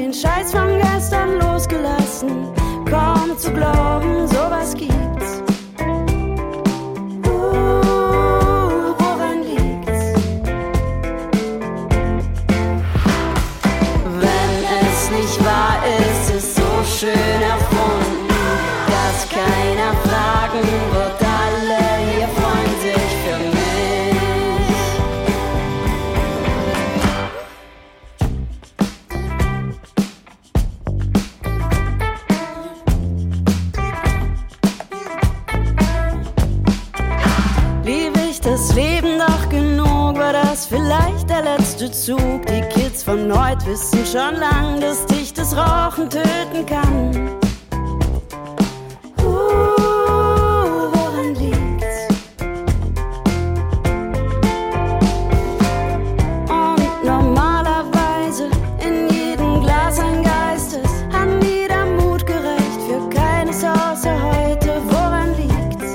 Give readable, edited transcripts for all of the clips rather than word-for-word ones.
den Scheiß von gestern losgelassen. Kaum zu glauben, sowas gibt's. Woran liegt's? Wenn es nicht wahr ist, ist so schön erfunden, dass keiner fragen wird, alle hier freuen sich für mich. Das Leben doch genug, war das vielleicht der letzte Zug? Die Kids von heute wissen schon lang, dass dich das Rauchen töten kann. Woran liegt's? Und normalerweise in jedem Glas ein Geist ist, an jeder Mut gerecht, für keines außer heute. Woran liegt's?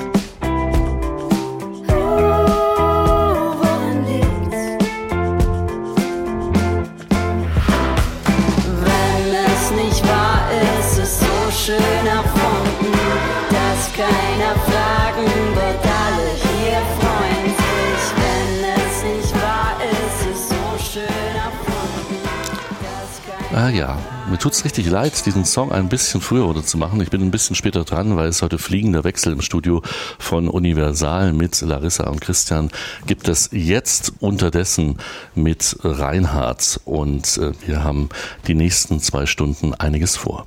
Schön erfunden, dass keiner fragen wird, alle hier freuen sich. Wenn es nicht wahr ist, ist so schön erfunden, dass keiner... Ja, mir tut's richtig leid, diesen Song ein bisschen früher oder zu machen. Ich bin ein bisschen später dran, weil es heute fliegender Wechsel im Studio von Universal mit Larissa und Christian gibt es jetzt unterdessen mit Reinhard. Und wir haben die nächsten 2 Stunden einiges vor.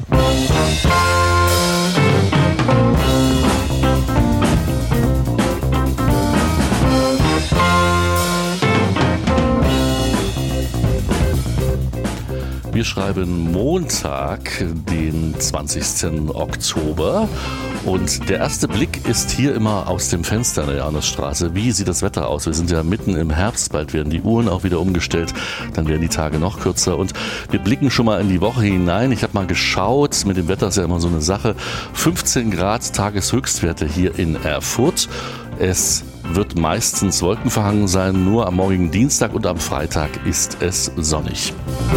Wir schreiben Montag, den 20. Oktober. Und der erste Blick ist hier immer aus dem Fenster in der Janusstraße. Wie sieht das Wetter aus? Wir sind ja mitten im Herbst, bald werden die Uhren auch wieder umgestellt, dann werden die Tage noch kürzer und wir blicken schon mal in die Woche hinein. Ich habe mal geschaut, mit dem Wetter ist ja immer so eine Sache. 15 Grad Tageshöchstwerte hier in Erfurt. Es wird meistens wolkenverhangen sein, nur am morgigen Dienstag und am Freitag ist es sonnig.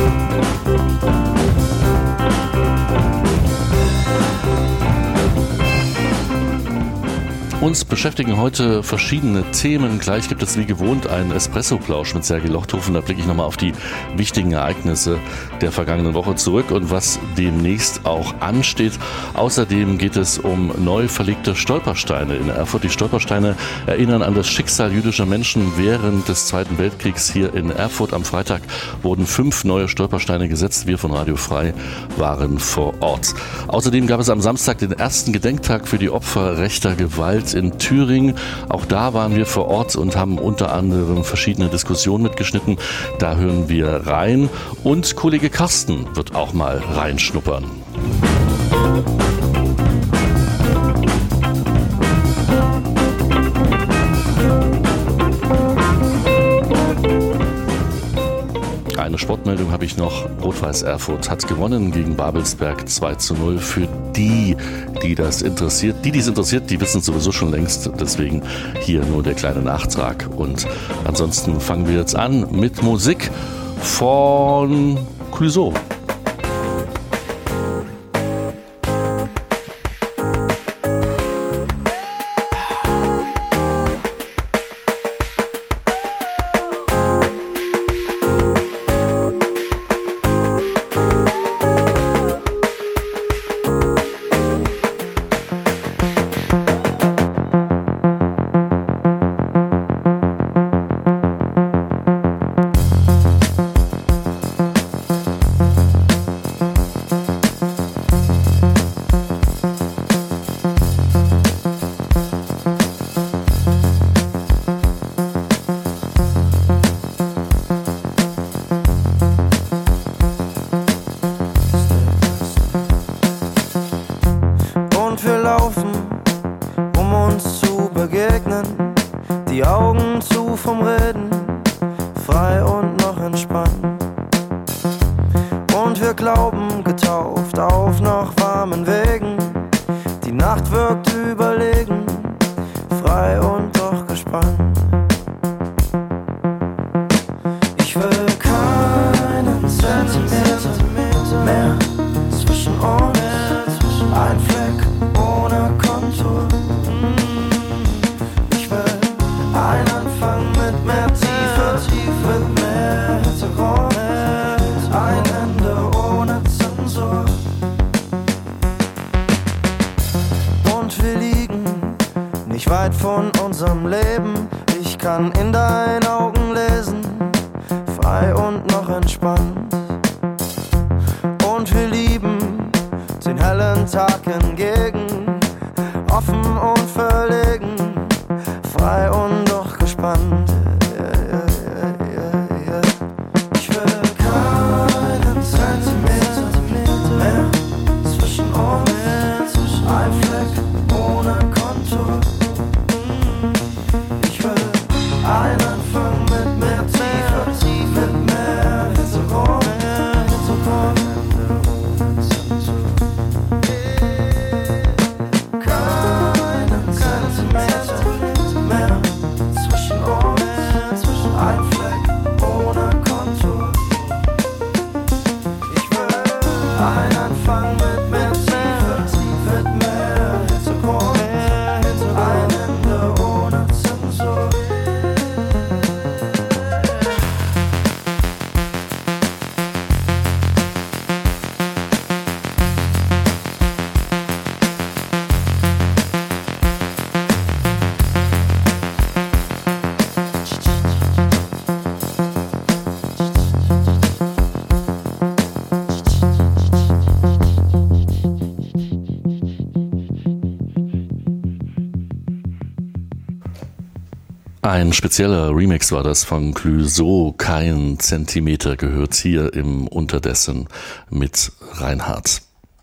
Uns beschäftigen heute verschiedene Themen. Gleich gibt es wie gewohnt einen Espresso-Plausch mit Sergei Lochthofen. Da blicke ich nochmal auf die wichtigen Ereignisse der vergangenen Woche zurück und was demnächst auch ansteht. Außerdem geht es um neu verlegte Stolpersteine in Erfurt. Die Stolpersteine erinnern an das Schicksal jüdischer Menschen während des Zweiten Weltkriegs hier in Erfurt. Am Freitag wurden 5 neue Stolpersteine gesetzt. Wir von Radio Frei waren vor Ort. Außerdem gab es am Samstag den ersten Gedenktag für die Opfer rechter Gewalt in Thüringen. Auch da waren wir vor Ort und haben unter anderem verschiedene Diskussionen mitgeschnitten. Da hören wir rein. Und Kollege Carsten wird auch mal reinschnuppern. Eine Sportmeldung habe ich noch. Rot-Weiß Erfurt hat gewonnen gegen Babelsberg 2:0. Für die das interessiert. Die es interessiert, die wissen es sowieso schon längst. Deswegen hier nur der kleine Nachtrag. Und ansonsten fangen wir jetzt an mit Musik von Clouseau. Die Augen zu vom Reden, frei und noch entspannt. Und wir glauben getauft auf nach warmen Wegen. Die Nacht wirkt überlegen, frei und doch gespannt. Ich will keinen Zentimeter von unserem Leben. Ich kann in deinen Augen lesen, frei und noch entspannt. Und wir lieben den hellen Tag hingegen, offen und verlegen, frei und doch gespannt. Ich will keinen Zentimeter mehr zwischen uns, ein Fleck ohne Kontur. Ich will einen Anfang mit mehr Tiefe, mit mehr Hintergrund. Keinen Zentimeter mehr zwischen uns, ein Fleck ohne Kontur. Ich will einen Anfang mit mehr Tiefe, mit mehr Hintergrund, ein Ende ohne Zensur. Ein spezieller Remix war das von Clouseau, kein Zentimeter, gehört hier im Unterdessen mit Reinhard.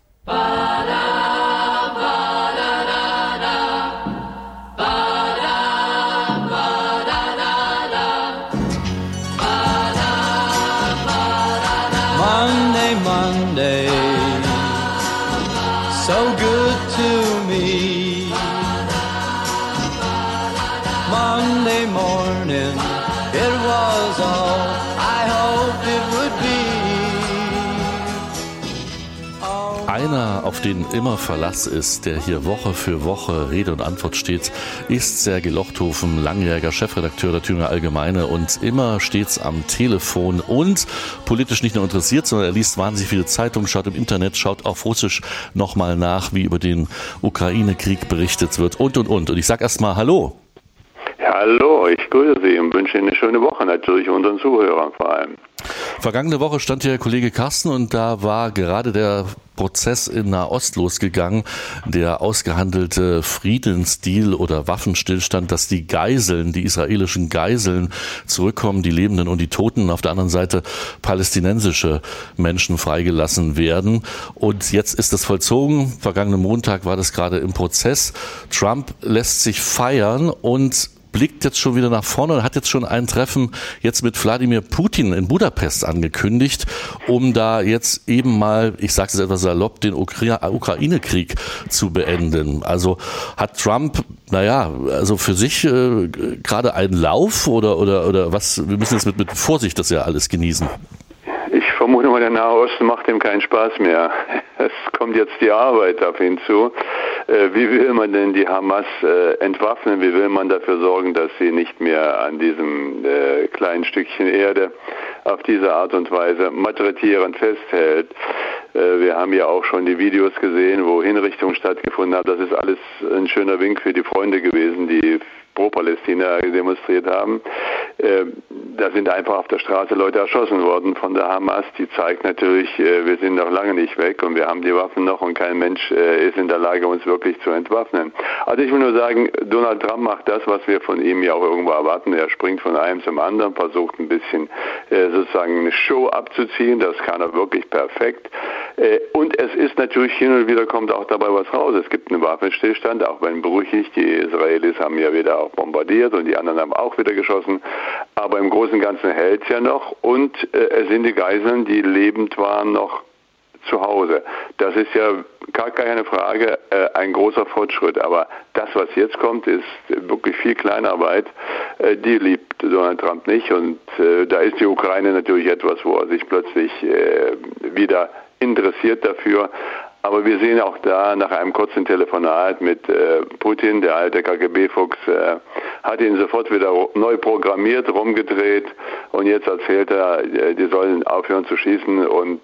Monday, Monday, so good to me. Monday morning, it was all I hoped it would be. Einer, auf den immer Verlass ist, der hier Woche für Woche Rede und Antwort steht, ist Sergei Lochthofen, langjähriger Chefredakteur der Thüringer Allgemeine und immer stets am Telefon und politisch nicht nur interessiert, sondern er liest wahnsinnig viele Zeitungen, schaut im Internet, schaut auf Russisch nochmal nach, wie über den Ukraine-Krieg berichtet wird und. Und ich sage erstmal Hallo. Ja, hallo, ich grüße Sie und wünsche Ihnen eine schöne Woche, natürlich unseren Zuhörern vor allem. Vergangene Woche stand hier Kollege Carsten und da war gerade der Prozess in Nahost losgegangen, der ausgehandelte Friedensdeal oder Waffenstillstand, dass die Geiseln, die israelischen Geiseln zurückkommen, die Lebenden und die Toten, auf der anderen Seite palästinensische Menschen freigelassen werden. Und jetzt ist das vollzogen. Vergangenen Montag war das gerade im Prozess. Trump lässt sich feiern und blickt jetzt schon wieder nach vorne und hat jetzt schon ein Treffen jetzt mit Wladimir Putin in Budapest angekündigt, um da jetzt eben mal, ich sage es etwas salopp, den Ukraine-Krieg zu beenden. Also hat Trump, also für sich gerade einen Lauf oder was? Wir müssen jetzt mit Vorsicht das ja alles genießen. Ich vermute mal, der Nahe Osten macht ihm keinen Spaß mehr. Es kommt jetzt die Arbeit auf ihn zu. Wie will man denn die Hamas entwaffnen? Wie will man dafür sorgen, dass sie nicht mehr an diesem kleinen Stückchen Erde auf diese Art und Weise malträtierend festhält? Wir haben ja auch schon die Videos gesehen, wo Hinrichtungen stattgefunden haben. Das ist alles ein schöner Wink für die Freunde gewesen, die pro Palästina demonstriert haben. Da sind einfach auf der Straße Leute erschossen worden von der Hamas. Die zeigt natürlich, wir sind noch lange nicht weg und wir haben die Waffen noch und kein Mensch ist in der Lage, uns wirklich zu entwaffnen. Also ich will nur sagen, Donald Trump macht das, was wir von ihm ja auch irgendwo erwarten. Er springt von einem zum anderen, versucht ein bisschen sozusagen eine Show abzuziehen. Das kann er wirklich perfekt. Und es ist natürlich hin und wieder kommt auch dabei was raus. Es gibt einen Waffenstillstand, auch wenn brüchig. Die Israelis haben ja wieder auch bombardiert und die anderen haben auch wieder geschossen. Aber im Großen und Ganzen hält es ja noch. Und es sind die Geiseln, die lebend waren, noch zu Hause. Das ist ja gar keine Frage ein großer Fortschritt. Aber das, was jetzt kommt, ist wirklich viel Kleinarbeit. Die liebt Donald Trump nicht. Und da ist die Ukraine natürlich etwas, wo er sich plötzlich wieder interessiert dafür. Aber wir sehen auch da nach einem kurzen Telefonat mit Putin, der alte KGB-Fuchs, hat ihn sofort wieder neu programmiert, rumgedreht und jetzt erzählt er, die sollen aufhören zu schießen und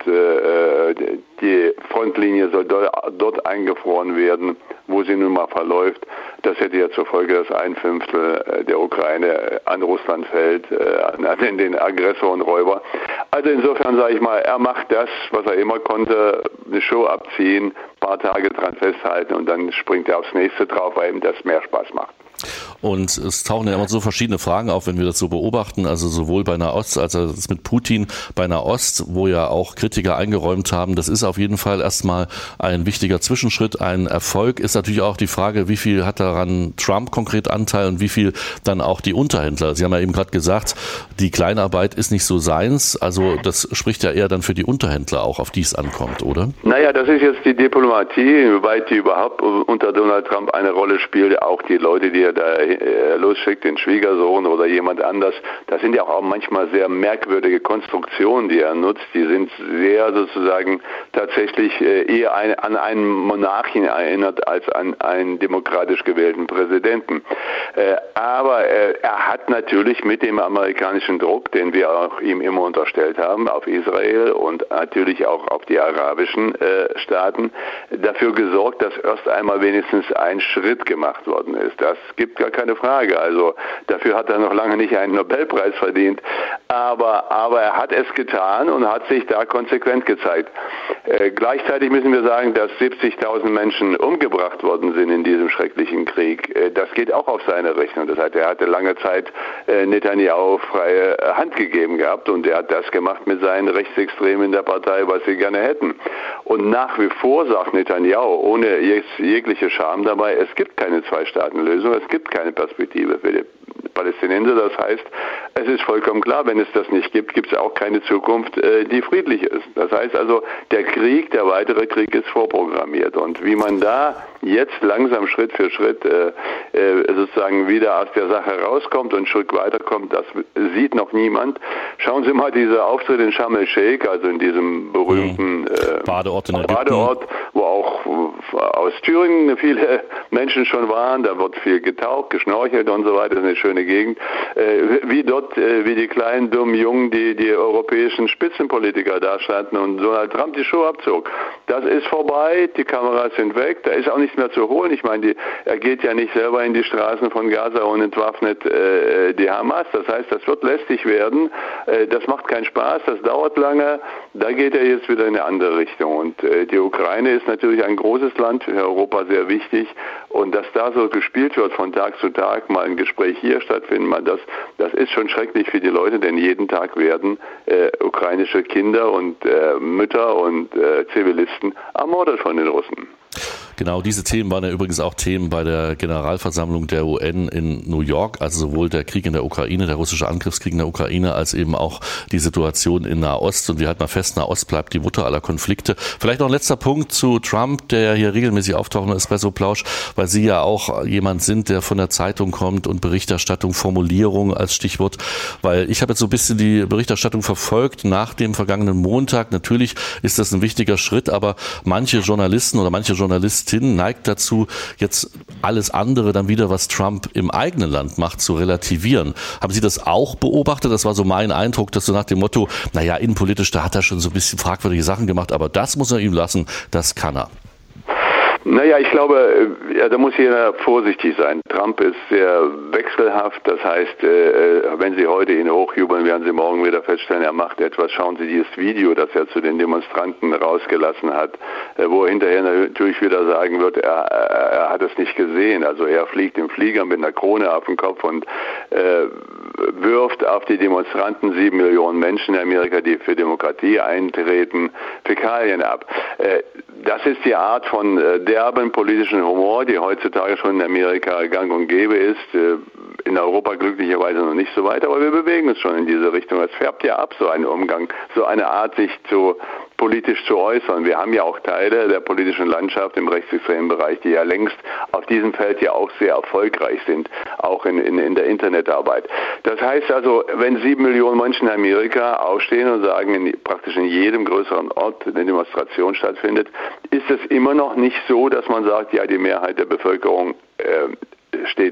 die Frontlinie soll dort eingefroren werden, wo sie nun mal verläuft. Das hätte ja zur Folge, dass 1/5 der Ukraine an Russland fällt, an den Aggressor und Räuber. Also insofern sage ich mal, er macht das, was er immer konnte, eine Show abziehen, ein paar Tage dran festhalten und dann springt er aufs nächste drauf, weil ihm das mehr Spaß macht. Und es tauchen ja immer so verschiedene Fragen auf, wenn wir das so beobachten, also sowohl bei Nahost als auch das mit Putin bei Nahost, wo ja auch Kritiker eingeräumt haben, das ist auf jeden Fall erstmal ein wichtiger Zwischenschritt, ein Erfolg. Ist natürlich auch die Frage, wie viel hat daran Trump konkret Anteil und wie viel dann auch die Unterhändler. Sie haben ja eben gerade gesagt, die Kleinarbeit ist nicht so seins, also das spricht ja eher dann für die Unterhändler auch, auf die es ankommt, oder? Naja, das ist jetzt die Diplomatie, inwieweit die überhaupt unter Donald Trump eine Rolle spielt, auch die Leute, die er da losschickt, den Schwiegersohn oder jemand anders. Das sind ja auch manchmal sehr merkwürdige Konstruktionen, die er nutzt. Die sind sehr sozusagen tatsächlich eher an einen Monarchen erinnert als an einen demokratisch gewählten Präsidenten. Aber er hat natürlich mit dem amerikanischen Druck, den wir auch ihm immer unterstellt haben, auf Israel und natürlich auch auf die arabischen Staaten, dafür gesorgt, dass erst einmal wenigstens ein Schritt gemacht worden ist. Das gibt gar keine Frage. Also dafür hat er noch lange nicht einen Nobelpreis verdient. Aber er hat es getan und hat sich da konsequent gezeigt. Gleichzeitig müssen wir sagen, dass 70.000 Menschen umgebracht worden sind in diesem schrecklichen Krieg. Das geht auch auf seine Rechnung. Das heißt, er hatte lange Zeit Netanyahu freie Hand gegeben gehabt und er hat das gemacht mit seinen Rechtsextremen in der Partei, was sie gerne hätten. Und nach wie vor sagt Netanyahu, ohne jegliche Scham dabei, es gibt keine Zwei-Staaten-Lösung, es gibt keine Perspektive für die Palästinenser. Das heißt, es ist vollkommen klar, wenn es das nicht gibt, gibt es auch keine Zukunft, die friedlich ist. Das heißt also, der weitere Krieg ist vorprogrammiert. Und wie man da jetzt langsam Schritt für Schritt sozusagen wieder aus der Sache rauskommt und einen Schritt weiterkommt, das sieht noch niemand. Schauen Sie mal diese Auftritte in Sharm el-Sheikh, also in diesem berühmten Badeort in Ägypten. Badeort, wo auch aus Thüringen viele Menschen schon waren. Da wird viel getaucht, geschnorchelt und so weiter. Das ist eine schöne Gegend. Wie die kleinen, dummen Jungen, die europäischen Spitzenpolitiker da standen und Donald Trump die Show abzog. Das ist vorbei, die Kameras sind weg, da ist auch nichts mehr zu holen. Ich meine, er geht ja nicht selber in die Straßen von Gaza und entwaffnet die Hamas. Das heißt, das wird lästig werden. Das macht keinen Spaß, das dauert lange. Da geht er jetzt wieder in eine andere Richtung. Und die Ukraine ist natürlich ein großes Land, für Europa sehr wichtig. Und dass da so gespielt wird von Tag zu Tag, mal ein Gespräch hier stattfinden, das ist schon schrecklich für die Leute, denn jeden Tag werden ukrainische Kinder und Mütter und Zivilisten ermordet von den Russen. Genau, diese Themen waren ja übrigens auch Themen bei der Generalversammlung der UN in New York, also sowohl der Krieg in der Ukraine, der russische Angriffskrieg in der Ukraine, als eben auch die Situation in Nahost. Und wir halten mal fest, Nahost bleibt die Mutter aller Konflikte. Vielleicht noch ein letzter Punkt zu Trump, der ja hier regelmäßig auftaucht im Espresso-Plausch, weil Sie ja auch jemand sind, der von der Zeitung kommt und Berichterstattung, Formulierung als Stichwort, weil ich habe jetzt so ein bisschen die Berichterstattung verfolgt nach dem vergangenen Montag. Natürlich ist das ein wichtiger Schritt, aber manche Journalisten oder manche Journalistinnen neigt dazu, jetzt alles andere dann wieder, was Trump im eigenen Land macht, zu relativieren. Haben Sie das auch beobachtet? Das war so mein Eindruck, dass so nach dem Motto, naja, innenpolitisch, da hat er schon so ein bisschen fragwürdige Sachen gemacht, aber das muss er ihm lassen, das kann er. Naja, ich glaube, da muss jeder vorsichtig sein. Trump ist sehr wechselhaft, das heißt, wenn Sie heute ihn hochjubeln, werden Sie morgen wieder feststellen, er macht etwas. Schauen Sie dieses Video, das er zu den Demonstranten rausgelassen hat, wo er hinterher natürlich wieder sagen wird, er hat es nicht gesehen. Also er fliegt im Flieger mit einer Krone auf den Kopf und wirft auf die Demonstranten, 7 Millionen Menschen in Amerika, die für Demokratie eintreten, Fäkalien ab. Das ist die Art von derben politischen Humor, die heutzutage schon in Amerika gang und gäbe ist. In Europa glücklicherweise noch nicht so weit, aber wir bewegen uns schon in diese Richtung. Es färbt ja ab, so ein Umgang, so eine Art, sich politisch zu äußern. Wir haben ja auch Teile der politischen Landschaft im rechtsextremen Bereich, die ja längst auf diesem Feld ja auch sehr erfolgreich sind, auch in der Internetarbeit. Das heißt also, wenn 7 Millionen Menschen in Amerika aufstehen und sagen, praktisch in jedem größeren Ort eine Demonstration stattfindet, ist es immer noch nicht so, dass man sagt, ja, die Mehrheit der Bevölkerung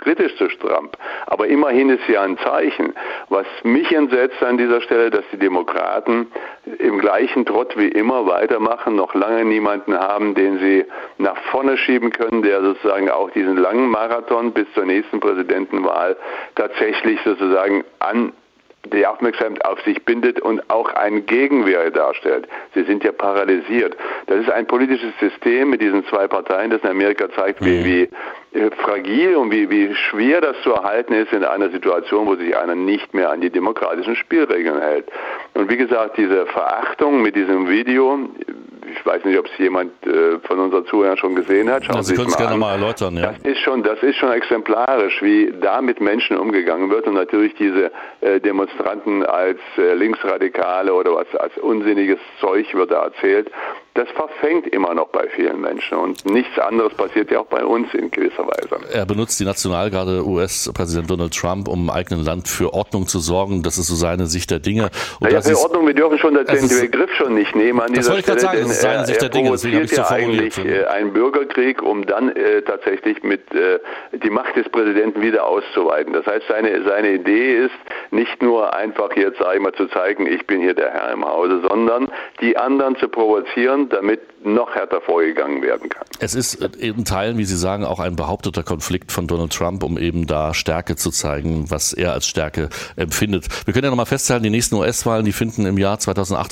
kritisch zu Trump. Aber immerhin ist ja ein Zeichen. Was mich entsetzt an dieser Stelle, dass die Demokraten im gleichen Trott wie immer weitermachen, noch lange niemanden haben, den sie nach vorne schieben können, der sozusagen auch diesen langen Marathon bis zur nächsten Präsidentenwahl tatsächlich sozusagen an die Aufmerksamkeit auf sich bindet und auch einen Gegenwehr darstellt. Sie sind ja paralysiert. Das ist ein politisches System mit diesen zwei Parteien, das in Amerika zeigt, wie fragil und wie schwer das zu erhalten ist in einer Situation, wo sich einer nicht mehr an die demokratischen Spielregeln hält. Und wie gesagt, diese Verachtung mit diesem Video, ich weiß nicht, ob es jemand von unseren Zuhörern schon gesehen hat. Schauen Sie können es gerne mal erläutern. Ja. Das ist schon exemplarisch, wie da mit Menschen umgegangen wird und natürlich diese Demonstranten als Linksradikale oder was als unsinniges Zeug wird da erzählt. Das verfängt immer noch bei vielen Menschen und nichts anderes passiert ja auch bei uns in gewisser Weise. Er benutzt die Nationalgarde US-Präsident Donald Trump, um im eigenen Land für Ordnung zu sorgen. Das ist so seine Sicht der Dinge. Und naja, für Ordnung, wir dürfen schon den Begriff schon nicht nehmen an dieser Stelle. Das wollte ich gerade sagen, das ist seine Sicht der Dinge, deswegen habe ich so formuliert. Einen Bürgerkrieg, um dann tatsächlich mit die Macht des Präsidenten wieder auszuweiten. Das heißt, seine Idee ist, nicht nur einfach jetzt, sage ich mal, zu zeigen, ich bin hier der Herr im Hause, sondern die anderen zu provozieren, damit noch härter vorgegangen werden kann. Es ist in Teilen, wie Sie sagen, auch ein behaupteter Konflikt von Donald Trump, um eben da Stärke zu zeigen, was er als Stärke empfindet. Wir können ja nochmal festhalten, die nächsten US-Wahlen, die finden im Jahr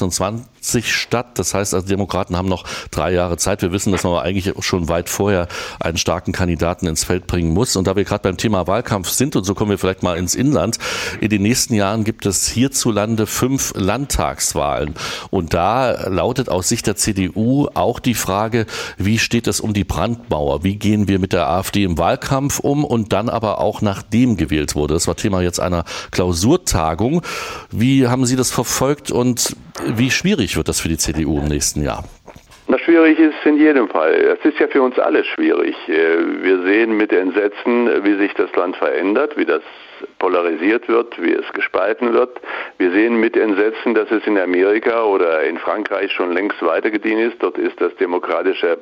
2028 statt. Das heißt, also Demokraten haben noch 3 Jahre Zeit. Wir wissen, dass man aber eigentlich schon weit vorher einen starken Kandidaten ins Feld bringen muss. Und da wir gerade beim Thema Wahlkampf sind, und so kommen wir vielleicht mal ins Inland, in den nächsten Jahren gibt es hierzulande 5 Landtagswahlen. Und da lautet aus Sicht der CDU auch die Frage, wie steht es um die Brandmauer? Wie gehen wir mit der AfD im Wahlkampf um und dann aber auch nachdem gewählt wurde? Das war Thema jetzt einer Klausurtagung. Wie haben Sie das verfolgt und wie schwierig wird das für die CDU im nächsten Jahr? Na, schwierig ist es in jedem Fall. Es ist ja für uns alle schwierig. Wir sehen mit Entsetzen, wie sich das Land verändert, wie das polarisiert wird, wie es gespalten wird. Wir sehen mit Entsetzen, dass es in Amerika oder in Frankreich schon längst weitergedient ist. Dort ist das demokratische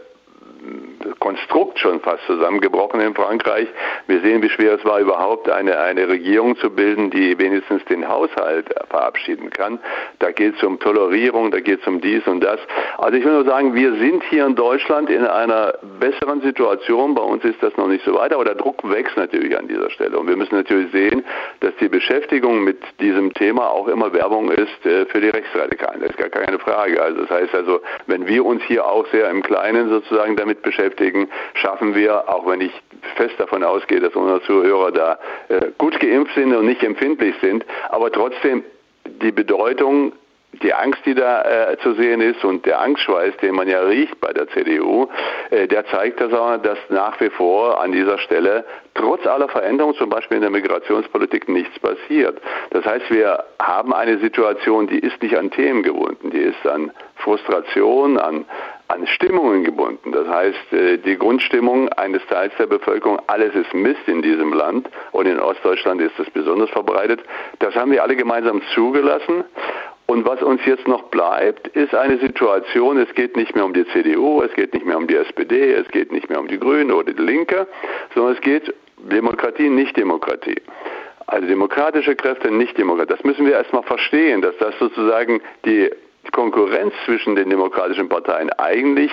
Konstrukt schon fast zusammengebrochen in Frankreich. Wir sehen, wie schwer es war, überhaupt eine Regierung zu bilden, die wenigstens den Haushalt verabschieden kann. Da geht es um Tolerierung, da geht es um dies und das. Also ich will nur sagen, wir sind hier in Deutschland in einer besseren Situation. Bei uns ist das noch nicht so weit, aber der Druck wächst natürlich an dieser Stelle. Und wir müssen natürlich sehen, dass die Beschäftigung mit diesem Thema auch immer Werbung ist für die Rechtsradikalen. Das ist gar keine Frage. Also das heißt also, wenn wir uns hier auch sehr im Kleinen sozusagen damit beschäftigen, schaffen wir, auch wenn ich fest davon ausgehe, dass unsere Zuhörer da gut geimpft sind und nicht empfindlich sind, aber trotzdem die Bedeutung, die Angst, die da zu sehen ist und der Angstschweiß, den man ja riecht bei der CDU, der zeigt, dass nach wie vor an dieser Stelle trotz aller Veränderungen, zum Beispiel in der Migrationspolitik, nichts passiert. Das heißt, wir haben eine Situation, die ist nicht an Themen gebunden, die ist an Frustration, an Stimmungen gebunden. Das heißt, die Grundstimmung eines Teils der Bevölkerung, alles ist Mist in diesem Land und in Ostdeutschland ist das besonders verbreitet. Das haben wir alle gemeinsam zugelassen. Und was uns jetzt noch bleibt, ist eine Situation, es geht nicht mehr um die CDU, es geht nicht mehr um die SPD, es geht nicht mehr um die Grünen oder die Linke, sondern es geht Demokratie, Nicht-Demokratie. Also demokratische Kräfte, Nicht-Demokratie. Das müssen wir erstmal verstehen, dass das sozusagen die Konkurrenz zwischen den demokratischen Parteien eigentlich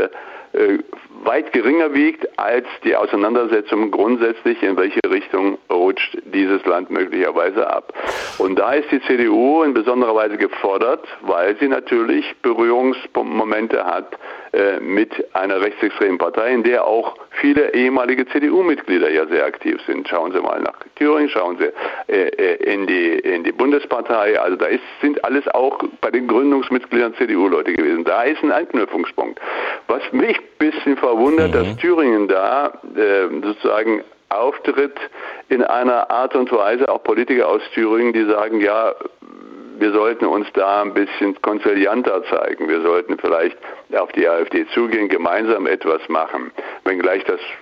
weit geringer wiegt als die Auseinandersetzung grundsätzlich, in welche Richtung rutscht dieses Land möglicherweise ab. Und da ist die CDU in besonderer Weise gefordert, weil sie natürlich Berührungsmomente hat mit einer rechtsextremen Partei, in der auch viele ehemalige CDU-Mitglieder ja sehr aktiv sind. Schauen Sie mal nach Thüringen, schauen Sie in die Bundespartei. Also da sind alles auch bei den Gründungsmitgliedern CDU-Leute gewesen. Da ist ein Anknüpfungspunkt. Was mich ein bisschen verwundert, dass Thüringen da sozusagen auftritt in einer Art und Weise, auch Politiker aus Thüringen, die sagen, ja, wir sollten uns da ein bisschen konzilianter zeigen. Wir sollten vielleicht auf die AfD zugehen, gemeinsam etwas machen. Wenngleich das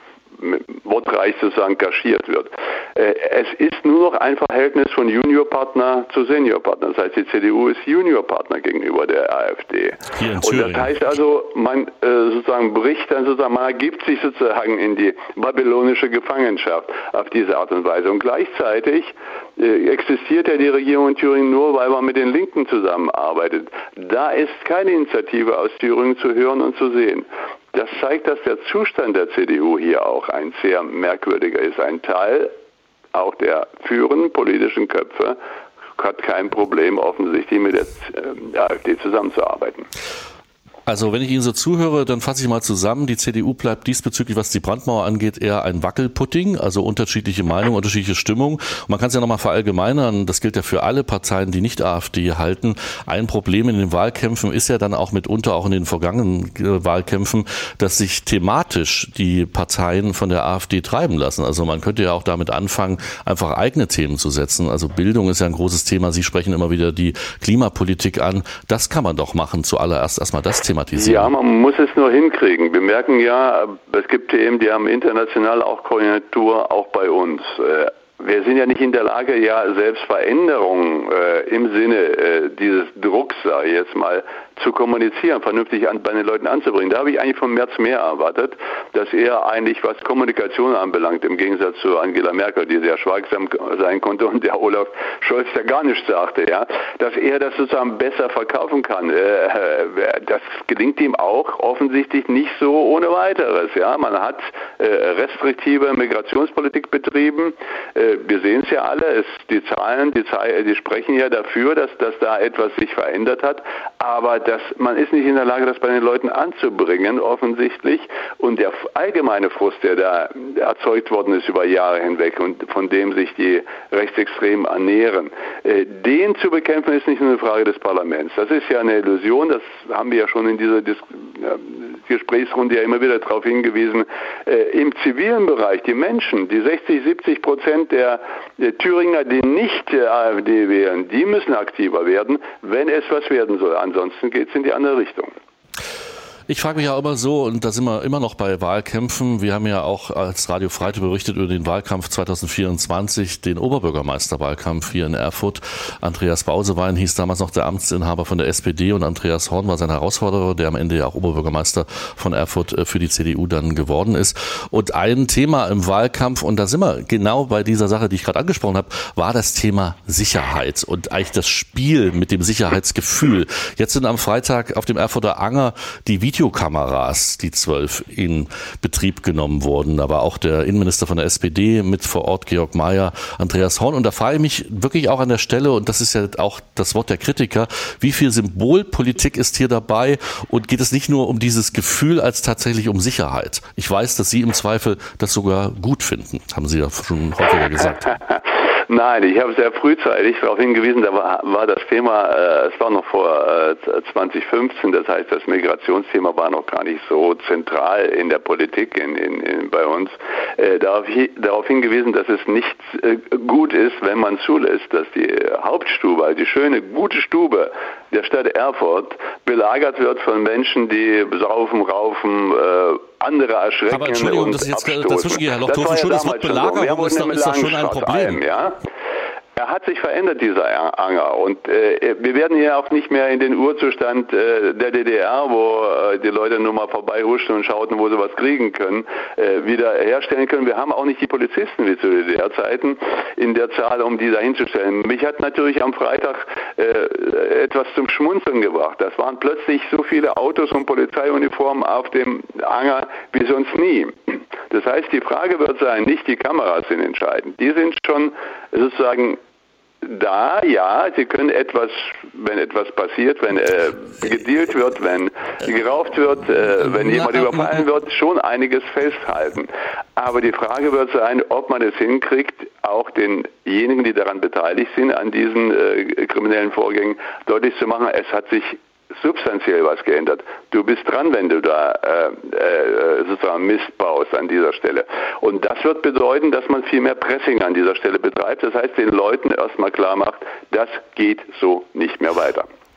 wortreich sozusagen kaschiert wird. Es ist nur noch ein Verhältnis von Juniorpartner zu Seniorpartner. Das heißt, die CDU ist Juniorpartner gegenüber der AfD. Und das heißt also, man sozusagen bricht dann sozusagen, man ergibt sich sozusagen in die babylonische Gefangenschaft auf diese Art und Weise. Und gleichzeitig existiert ja die Regierung in Thüringen nur, weil man mit den Linken zusammenarbeitet. Da ist keine Initiative aus Thüringen zu hören und zu sehen. Das zeigt, dass der Zustand der CDU hier auch ein sehr merkwürdiger ist. Ein Teil auch der führenden politischen Köpfe hat kein Problem, offensichtlich mit der AfD zusammenzuarbeiten. Also wenn ich Ihnen so zuhöre, dann fasse ich mal zusammen. Die CDU bleibt diesbezüglich, was die Brandmauer angeht, eher ein Wackelpudding, also unterschiedliche Meinungen, unterschiedliche Stimmung. Und man kann es ja nochmal verallgemeinern, das gilt ja für alle Parteien, die nicht AfD halten. Ein Problem in den Wahlkämpfen ist ja dann auch mitunter, auch in den vergangenen Wahlkämpfen, dass sich thematisch die Parteien von der AfD treiben lassen. Also man könnte ja auch damit anfangen, einfach eigene Themen zu setzen. Also Bildung ist ja ein großes Thema. Sie sprechen immer wieder die Klimapolitik an. Das kann man doch machen, zuallererst erstmal das Thema. Ja, man muss es nur hinkriegen. Wir merken ja, es gibt Themen, die haben international auch Konjunktur, auch bei uns. Wir sind ja nicht in der Lage, ja selbst Veränderungen im Sinne dieses Drucks, sage ich jetzt mal, zu kommunizieren, vernünftig bei den Leuten anzubringen. Da habe ich eigentlich von Merz mehr erwartet, dass er eigentlich, was Kommunikation anbelangt, im Gegensatz zu Angela Merkel, die sehr schweigsam sein konnte und der Olaf Scholz, der gar nichts sagte, ja, dass er das sozusagen besser verkaufen kann. Das gelingt ihm auch offensichtlich nicht so ohne weiteres. Ja, man hat restriktive Migrationspolitik betrieben. Wir sehen es ja alle. Die Zahlen, die sprechen ja dafür, dass da etwas sich verändert hat. Aber man ist nicht in der Lage, das bei den Leuten anzubringen, offensichtlich. Und der allgemeine Frust, der da erzeugt worden ist über Jahre hinweg und von dem sich die Rechtsextremen ernähren, den zu bekämpfen, ist nicht nur eine Frage des Parlaments. Das ist ja eine Illusion, das haben wir ja schon in dieser Gesprächsrunde ja immer wieder darauf hingewiesen. Im zivilen Bereich, die Menschen, die 60-70% der Thüringer, die nicht AfD wählen, die müssen aktiver werden, wenn es was werden soll. Ansonsten geht es in die andere Richtung. Ich frage mich ja immer so, und da sind wir immer noch bei Wahlkämpfen. Wir haben ja auch als Radio Freite berichtet über den Wahlkampf 2024, den Oberbürgermeisterwahlkampf hier in Erfurt. Andreas Bausewein hieß damals noch der Amtsinhaber von der SPD und Andreas Horn war sein Herausforderer, der am Ende ja auch Oberbürgermeister von Erfurt für die CDU dann geworden ist. Und ein Thema im Wahlkampf, und da sind wir genau bei dieser Sache, die ich gerade angesprochen habe, war das Thema Sicherheit und eigentlich das Spiel mit dem Sicherheitsgefühl. Jetzt sind am Freitag auf dem Erfurter Anger die Videokameras, die 12, in Betrieb genommen wurden. Da war auch der Innenminister von der SPD mit vor Ort, Georg Mayer, Andreas Horn. Und da frage ich mich wirklich auch an der Stelle, und das ist ja auch das Wort der Kritiker, wie viel Symbolpolitik ist hier dabei und geht es nicht nur um dieses Gefühl als tatsächlich um Sicherheit? Ich weiß, dass Sie im Zweifel das sogar gut finden, haben Sie ja schon häufiger gesagt. Nein, ich habe sehr frühzeitig darauf hingewiesen, da war das Thema, es war noch vor 2015, das heißt, das Migrationsthema war noch gar nicht so zentral in der Politik bei uns. Darauf hingewiesen, dass es nicht gut ist, wenn man zulässt, dass die Hauptstube, also die schöne, gute Stube der Stadt Erfurt belagert wird von Menschen, die saufen, raufen, andere erschrecken. Aber Entschuldigung, dass ich jetzt dazwischen gehe, Herr Lochthofen, schon das Wort Belagerung ist doch schon ein Problem. Ja? Er hat sich verändert, dieser Anger. Und wir werden hier auch nicht mehr in den Urzustand der DDR, wo die Leute nur mal vorbeihuschten und schauten, wo sie was kriegen können, wieder herstellen können. Wir haben auch nicht die Polizisten wie zu DDR-Zeiten in der Zahl, um die da hinzustellen. Mich hat natürlich am Freitag etwas zum Schmunzeln gebracht. Das waren plötzlich so viele Autos und Polizeiuniformen auf dem Anger wie sonst nie. Das heißt, die Frage wird sein, nicht die Kameras sind entscheidend. Die sind schon sozusagen da, ja, sie können etwas, wenn etwas passiert, wenn gedealt wird, wenn gerauft wird, wenn jemand überfallen wird, schon einiges festhalten. Aber die Frage wird sein, ob man es hinkriegt, auch denjenigen, die daran beteiligt sind, an diesen kriminellen Vorgängen deutlich zu machen, es hat sich substanziell was geändert. Du bist dran, wenn du da sozusagen Mist baust an dieser Stelle. Und das wird bedeuten, dass man viel mehr Pressing an dieser Stelle betreibt. Das heißt, den Leuten erstmal klar macht, das geht so nicht mehr weiter.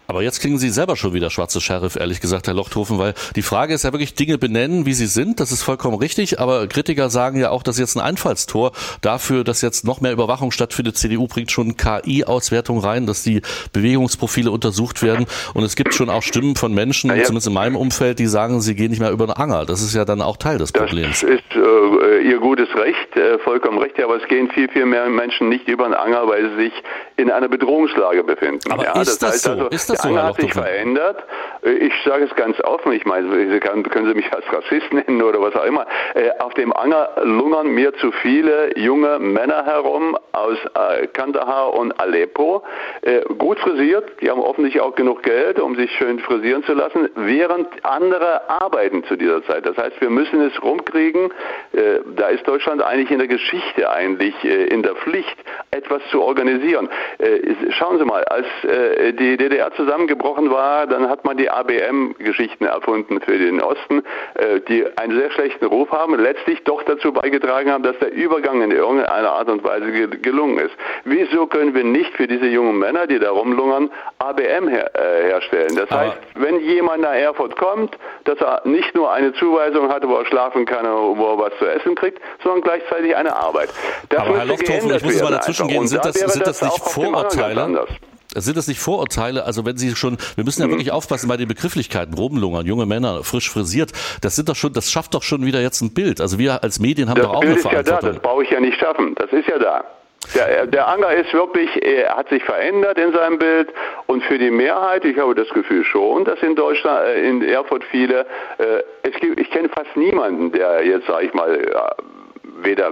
Aber jetzt klingen Sie selber schon wieder schwarze Sheriff, ehrlich gesagt, Herr Lochthofen, weil die Frage ist ja wirklich, Dinge benennen, wie sie sind, das ist vollkommen richtig, aber Kritiker sagen ja auch, dass jetzt ein Einfallstor dafür, dass jetzt noch mehr Überwachung stattfindet. CDU bringt schon KI-Auswertung rein, dass die Bewegungsprofile untersucht werden und es gibt schon auch Stimmen von Menschen, zumindest in meinem Umfeld, die sagen, sie gehen nicht mehr über den Anger. Das ist ja dann auch Teil des Problems. Das ist Ihr gutes Recht, vollkommen recht, aber es gehen viel, viel mehr Menschen nicht über den Anger, weil sie sich in einer Bedrohungslage befinden. Aber ist das so? Also, ist das so, der Anger hat sich verändert. Ich sage es ganz offen, ich meine, können Sie mich als Rassist nennen oder was auch immer. Auf dem Anger lungern mir zu viele junge Männer herum aus Kandahar und Aleppo, gut frisiert, die haben offensichtlich auch genug Geld, um sich schön frisieren zu lassen, während andere arbeiten zu dieser Zeit. Das heißt, wir müssen es rumkriegen, da ist Deutschland eigentlich in der Geschichte in der Pflicht, etwas zu organisieren. Schauen Sie mal, als die DDR zusammengebrochen war, dann hat man die ABM-Geschichten erfunden für den Osten, die einen sehr schlechten Ruf haben und letztlich doch dazu beigetragen haben, dass der Übergang in irgendeiner Art und Weise gelungen ist. Wieso können wir nicht für diese jungen Männer, die da rumlungern, ABM herstellen? Das heißt, wenn jemand nach Erfurt kommt, dass er nicht nur eine Zuweisung hat, wo er schlafen kann und wo er was zu essen kriegt, sondern gleichzeitig eine Arbeit. Das aber Herr Lochthofen, ich muss mal dazwischen gehen, sind das nicht Vorurteile? Sind das nicht Vorurteile? Also wenn Sie schon, wir müssen ja wirklich aufpassen bei den Begrifflichkeiten, rumlungern, junge Männer, frisch frisiert, das schafft doch schon wieder jetzt ein Bild. Also wir als Medien haben doch auch eine Verantwortung. Das ist ja da, das brauche ich ja nicht schaffen, das ist ja da. Der Anger ist wirklich, hat sich verändert in seinem Bild und für die Mehrheit, ich habe das Gefühl schon, dass in Deutschland, in Erfurt viele, ich kenne fast niemanden, der jetzt, sage ich mal, weder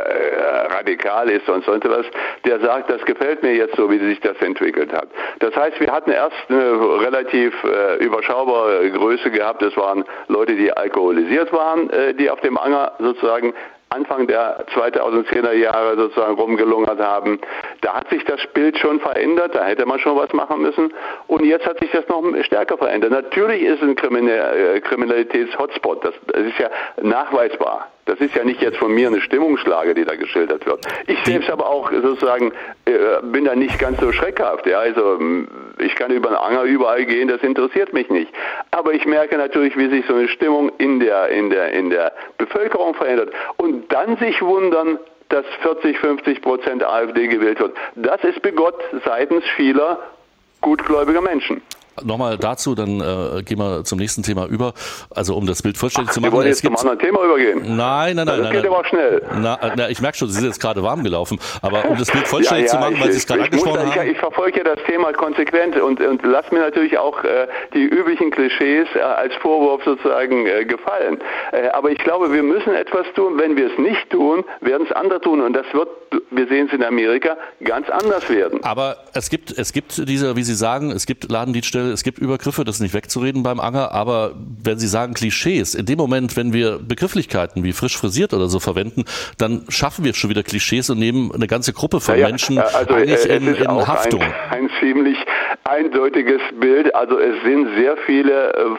radikal ist und sonst was, der sagt, das gefällt mir jetzt so, wie sich das entwickelt hat. Das heißt, wir hatten erst eine relativ überschaubare Größe gehabt, das waren Leute, die alkoholisiert waren, die auf dem Anger sozusagen Anfang der 2010er Jahre sozusagen rumgelungert haben. Da hat sich das Bild schon verändert, da hätte man schon was machen müssen. Und jetzt hat sich das noch stärker verändert. Natürlich ist es ein Kriminalitäts-Hotspot, das ist ja nachweisbar. Das ist ja nicht jetzt von mir eine Stimmungslage, die da geschildert wird. Ich selbst aber auch sozusagen bin da nicht ganz so schreckhaft. Ja? Also ich kann über den Anger überall gehen, das interessiert mich nicht. Aber ich merke natürlich, wie sich so eine Stimmung in der Bevölkerung verändert. Und dann sich wundern, dass 40-50% AfD gewählt wird. Das ist begott seitens vieler gutgläubiger Menschen. Nochmal dazu, dann gehen wir zum nächsten Thema über. Also um das Bild vollständig zu machen. Wir wollen jetzt zum anderen Thema übergehen. Nein. Das geht aber auch schnell. Ich merke schon, Sie sind jetzt gerade warm gelaufen. Aber um das Bild vollständig zu machen, weil Sie es gerade angesprochen haben. Ich verfolge ja das Thema konsequent und lasse mir natürlich auch die üblichen Klischees als Vorwurf sozusagen gefallen. Aber ich glaube, wir müssen etwas tun. Wenn wir es nicht tun, werden es andere tun. Und das wird, wir sehen es in Amerika, ganz anders werden. Aber es gibt diese, wie Sie sagen, es gibt Ladendiebstähle, es gibt Übergriffe, das ist nicht wegzureden beim Anger, aber wenn Sie sagen Klischees, in dem Moment, wenn wir Begrifflichkeiten wie frisch frisiert oder so verwenden, dann schaffen wir schon wieder Klischees und nehmen eine ganze Gruppe von Menschen eigentlich in Haftung. Ein ziemlich eindeutiges Bild, also es sind sehr viele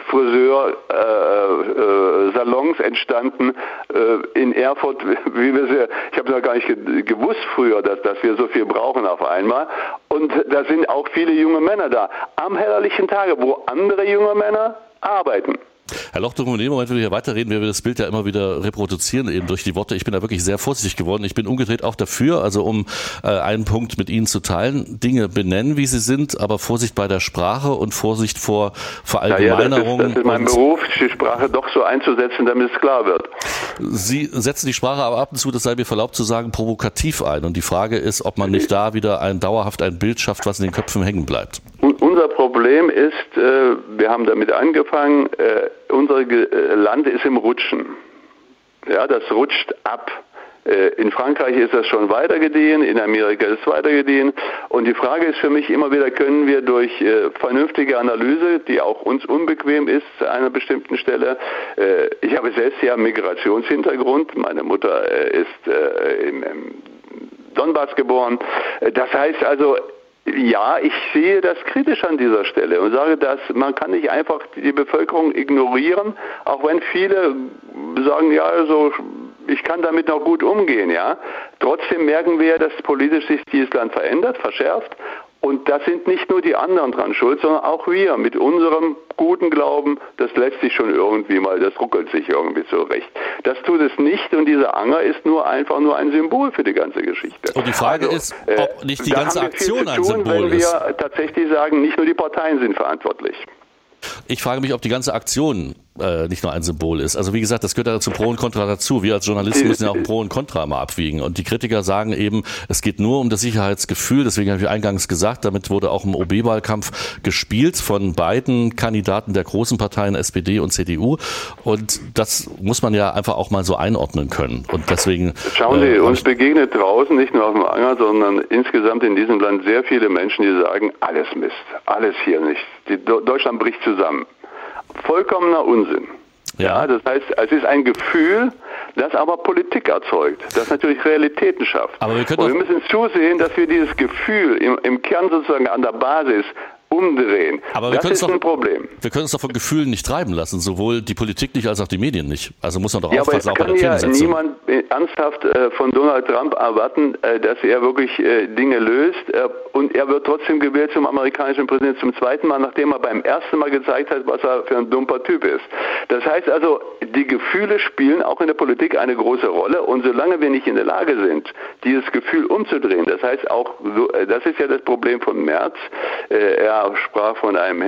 Friseursalons entstanden in Erfurt, ich habe noch gar nicht gewusst früher, dass wir so viel brauchen auf einmal. Und da sind auch viele junge Männer da, am hellerlichen Tage, wo andere junge Männer arbeiten. Herr Lochthofen, in dem Moment würde ich ja weiterreden, weil wir das Bild ja immer wieder reproduzieren, eben durch die Worte. Ich bin da wirklich sehr vorsichtig geworden. Ich bin umgedreht auch dafür, also um einen Punkt mit Ihnen zu teilen, Dinge benennen, wie sie sind, aber Vorsicht bei der Sprache und Vorsicht vor Verallgemeinerungen. Das ist mein Beruf, die Sprache doch so einzusetzen, damit es klar wird. Sie setzen die Sprache aber ab und zu, das sei mir verlaubt zu sagen, provokativ ein. Und die Frage ist, ob man nicht da wieder dauerhaft ein Bild schafft, was in den Köpfen hängen bleibt. Unser Problem ist, wir haben damit angefangen, unser Land ist im Rutschen. Ja, das rutscht ab. In Frankreich ist das schon weitergediehen, in Amerika ist es weitergediehen. Und die Frage ist für mich immer wieder, können wir durch vernünftige Analyse, die auch uns unbequem ist an einer bestimmten Stelle, ich habe selbst ja einen Migrationshintergrund, meine Mutter ist im Donbass geboren. Das heißt also, ja, ich sehe das kritisch an dieser Stelle und sage, dass man kann nicht einfach die Bevölkerung ignorieren, auch wenn viele sagen, ja, also ich kann damit noch gut umgehen, ja. Trotzdem merken wir, dass politisch sich dieses Land verändert, verschärft Und das sind nicht nur die anderen dran schuld, sondern auch wir mit unserem guten Glauben, das lässt sich schon irgendwie mal, das ruckelt sich irgendwie zurecht. Das tut es nicht und dieser Anger ist einfach nur ein Symbol für die ganze Geschichte. Und die Frage ist, ob nicht die ganze Aktion ein Symbol ist. Wenn wir tatsächlich sagen, nicht nur die Parteien sind verantwortlich. Ich frage mich, ob die ganze Aktion nicht nur ein Symbol ist. Also wie gesagt, das gehört ja zu Pro und Contra dazu. Wir als Journalisten müssen ja auch Pro und Contra mal abwiegen. Und die Kritiker sagen eben, es geht nur um das Sicherheitsgefühl. Deswegen habe ich eingangs gesagt, damit wurde auch im OB-Wahlkampf gespielt von beiden Kandidaten der großen Parteien SPD und CDU. Und das muss man ja einfach auch mal so einordnen können. Und deswegen schauen Sie, uns begegnet draußen, nicht nur auf dem Anger, sondern insgesamt in diesem Land sehr viele Menschen, die sagen, alles Mist, alles hier nicht. Deutschland bricht zusammen. Vollkommener Unsinn. Ja, das heißt, es ist ein Gefühl, das aber Politik erzeugt, das natürlich Realitäten schafft. Aber wir müssen zusehen, dass wir dieses Gefühl im Kern sozusagen an der Basis umdrehen. Aber das ist ein Problem. Wir können uns doch von Gefühlen nicht treiben lassen, sowohl die Politik nicht als auch die Medien nicht. Also muss man doch ja, aufpassen, aber auch bei der Themensetzung. Niemand ernsthaft von Donald Trump erwarten, dass er wirklich Dinge löst und er wird trotzdem gewählt zum amerikanischen Präsidenten zum zweiten Mal, nachdem er beim ersten Mal gezeigt hat, was er für ein dummer Typ ist. Das heißt also, die Gefühle spielen auch in der Politik eine große Rolle und solange wir nicht in der Lage sind, dieses Gefühl umzudrehen, das heißt auch, das ist ja das Problem von Merz, er sprach von einem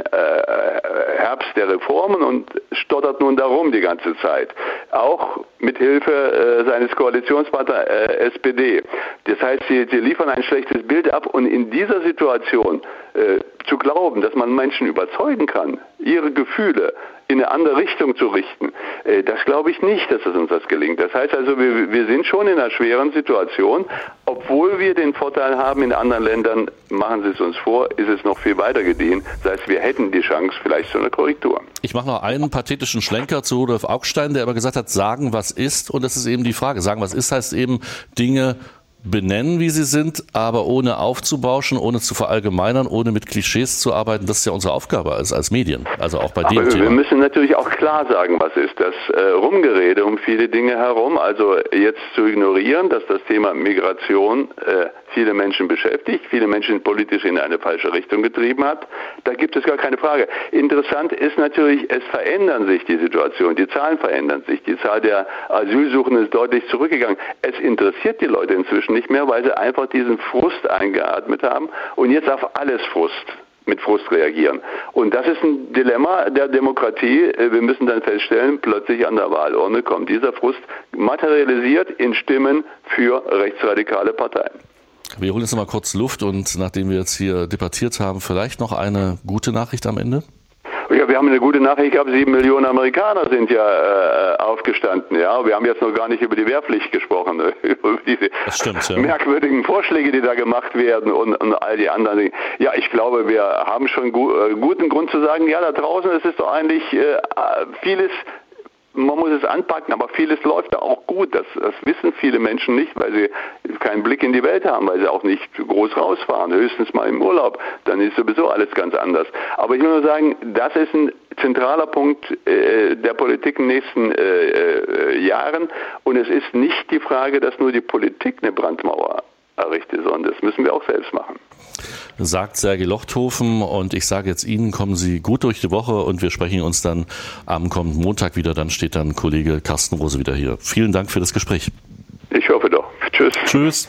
Herbst der Reformen und stottert nun darum die ganze Zeit. Auch mit Hilfe seines Koalitionspartners SPD. Das heißt, sie liefern ein schlechtes Bild ab und in dieser Situation zu glauben, dass man Menschen überzeugen kann, ihre Gefühle in eine andere Richtung zu richten, das glaube ich nicht, dass uns das gelingt. Das heißt also, wir sind schon in einer schweren Situation, obwohl wir den Vorteil haben, in anderen Ländern, machen Sie es uns vor, ist es noch viel weiter gediehen. Das heißt, wir hätten die Chance vielleicht zu einer Korrektur. Ich mache noch einen pathetischen Schlenker zu Rudolf Augstein, der immer gesagt hat, sagen, was ist, und das ist eben die Frage. Sagen, was ist, heißt eben Dinge benennen, wie sie sind, aber ohne aufzubauschen, ohne zu verallgemeinern, ohne mit Klischees zu arbeiten. Das ist ja unsere Aufgabe als Medien, also auch bei dem Thema. Wir müssen natürlich auch klar sagen, was ist das Rumgerede um viele Dinge herum, also jetzt zu ignorieren, dass das Thema Migration viele Menschen beschäftigt, viele Menschen politisch in eine falsche Richtung getrieben hat, da gibt es gar keine Frage. Interessant ist natürlich, es verändern sich die Situation, die Zahlen verändern sich, die Zahl der Asylsuchenden ist deutlich zurückgegangen. Es interessiert die Leute inzwischen nicht mehr, weil sie einfach diesen Frust eingeatmet haben und jetzt auf alles mit Frust reagieren. Und das ist ein Dilemma der Demokratie. Wir müssen dann feststellen, plötzlich an der Wahlurne kommt dieser Frust materialisiert in Stimmen für rechtsradikale Parteien. Wir holen jetzt noch mal kurz Luft und nachdem wir jetzt hier debattiert haben, vielleicht noch eine gute Nachricht am Ende? Ja, wir haben eine gute Nachricht gehabt. 7 Millionen Amerikaner sind ja aufgestanden. Ja, wir haben jetzt noch gar nicht über die Wehrpflicht gesprochen, über diese merkwürdigen Vorschläge, die da gemacht werden und all die anderen Dinge. Ja, ich glaube, wir haben schon guten Grund zu sagen, ja, da draußen, es ist doch eigentlich vieles. Man muss es anpacken, aber vieles läuft da auch gut. Das wissen viele Menschen nicht, weil sie keinen Blick in die Welt haben, weil sie auch nicht groß rausfahren, höchstens mal im Urlaub. Dann ist sowieso alles ganz anders. Aber ich will nur sagen, das ist ein zentraler Punkt der Politik in den nächsten Jahren. Und es ist nicht die Frage, dass nur die Politik eine Brandmauer errichtet, sondern das müssen wir auch selbst machen. Sagt Sergej Lochthofen, und ich sage jetzt Ihnen, kommen Sie gut durch die Woche und wir sprechen uns dann am kommenden Montag wieder. Dann steht dann Kollege Carsten Rose wieder hier. Vielen Dank für das Gespräch. Ich hoffe doch. Tschüss. Tschüss.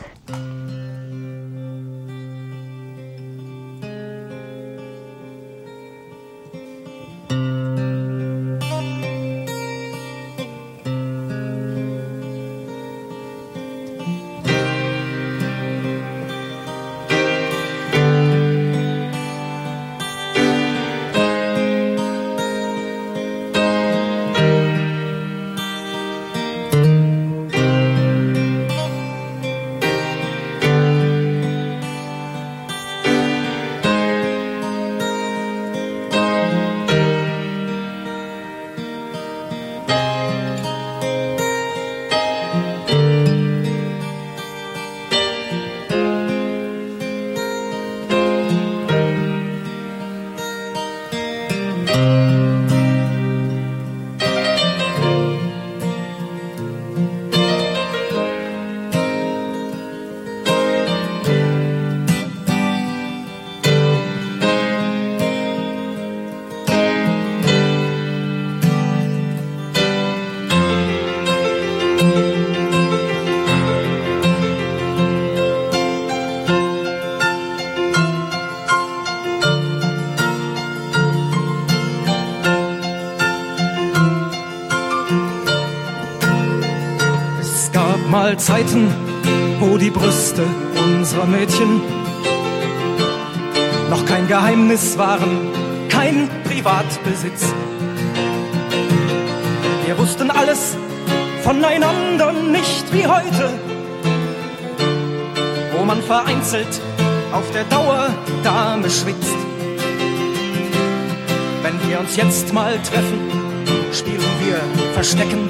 mal Zeiten, wo die Brüste unserer Mädchen noch kein Geheimnis waren, kein Privatbesitz. Wir wussten alles voneinander, nicht wie heute, wo man vereinzelt auf der Dauerdame schwitzt. Wenn wir uns jetzt mal treffen, spielen wir Verstecken.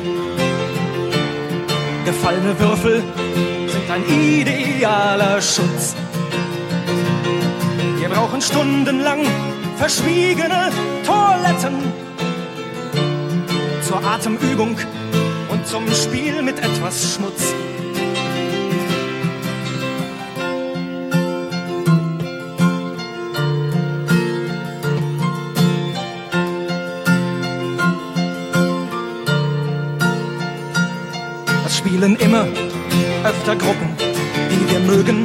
Gefallene Würfel sind ein idealer Schutz. Wir brauchen stundenlang verschwiegene Toiletten zur Atemübung und zum Spiel mit etwas Schmutz. Es spielen immer öfter Gruppen, die wir mögen,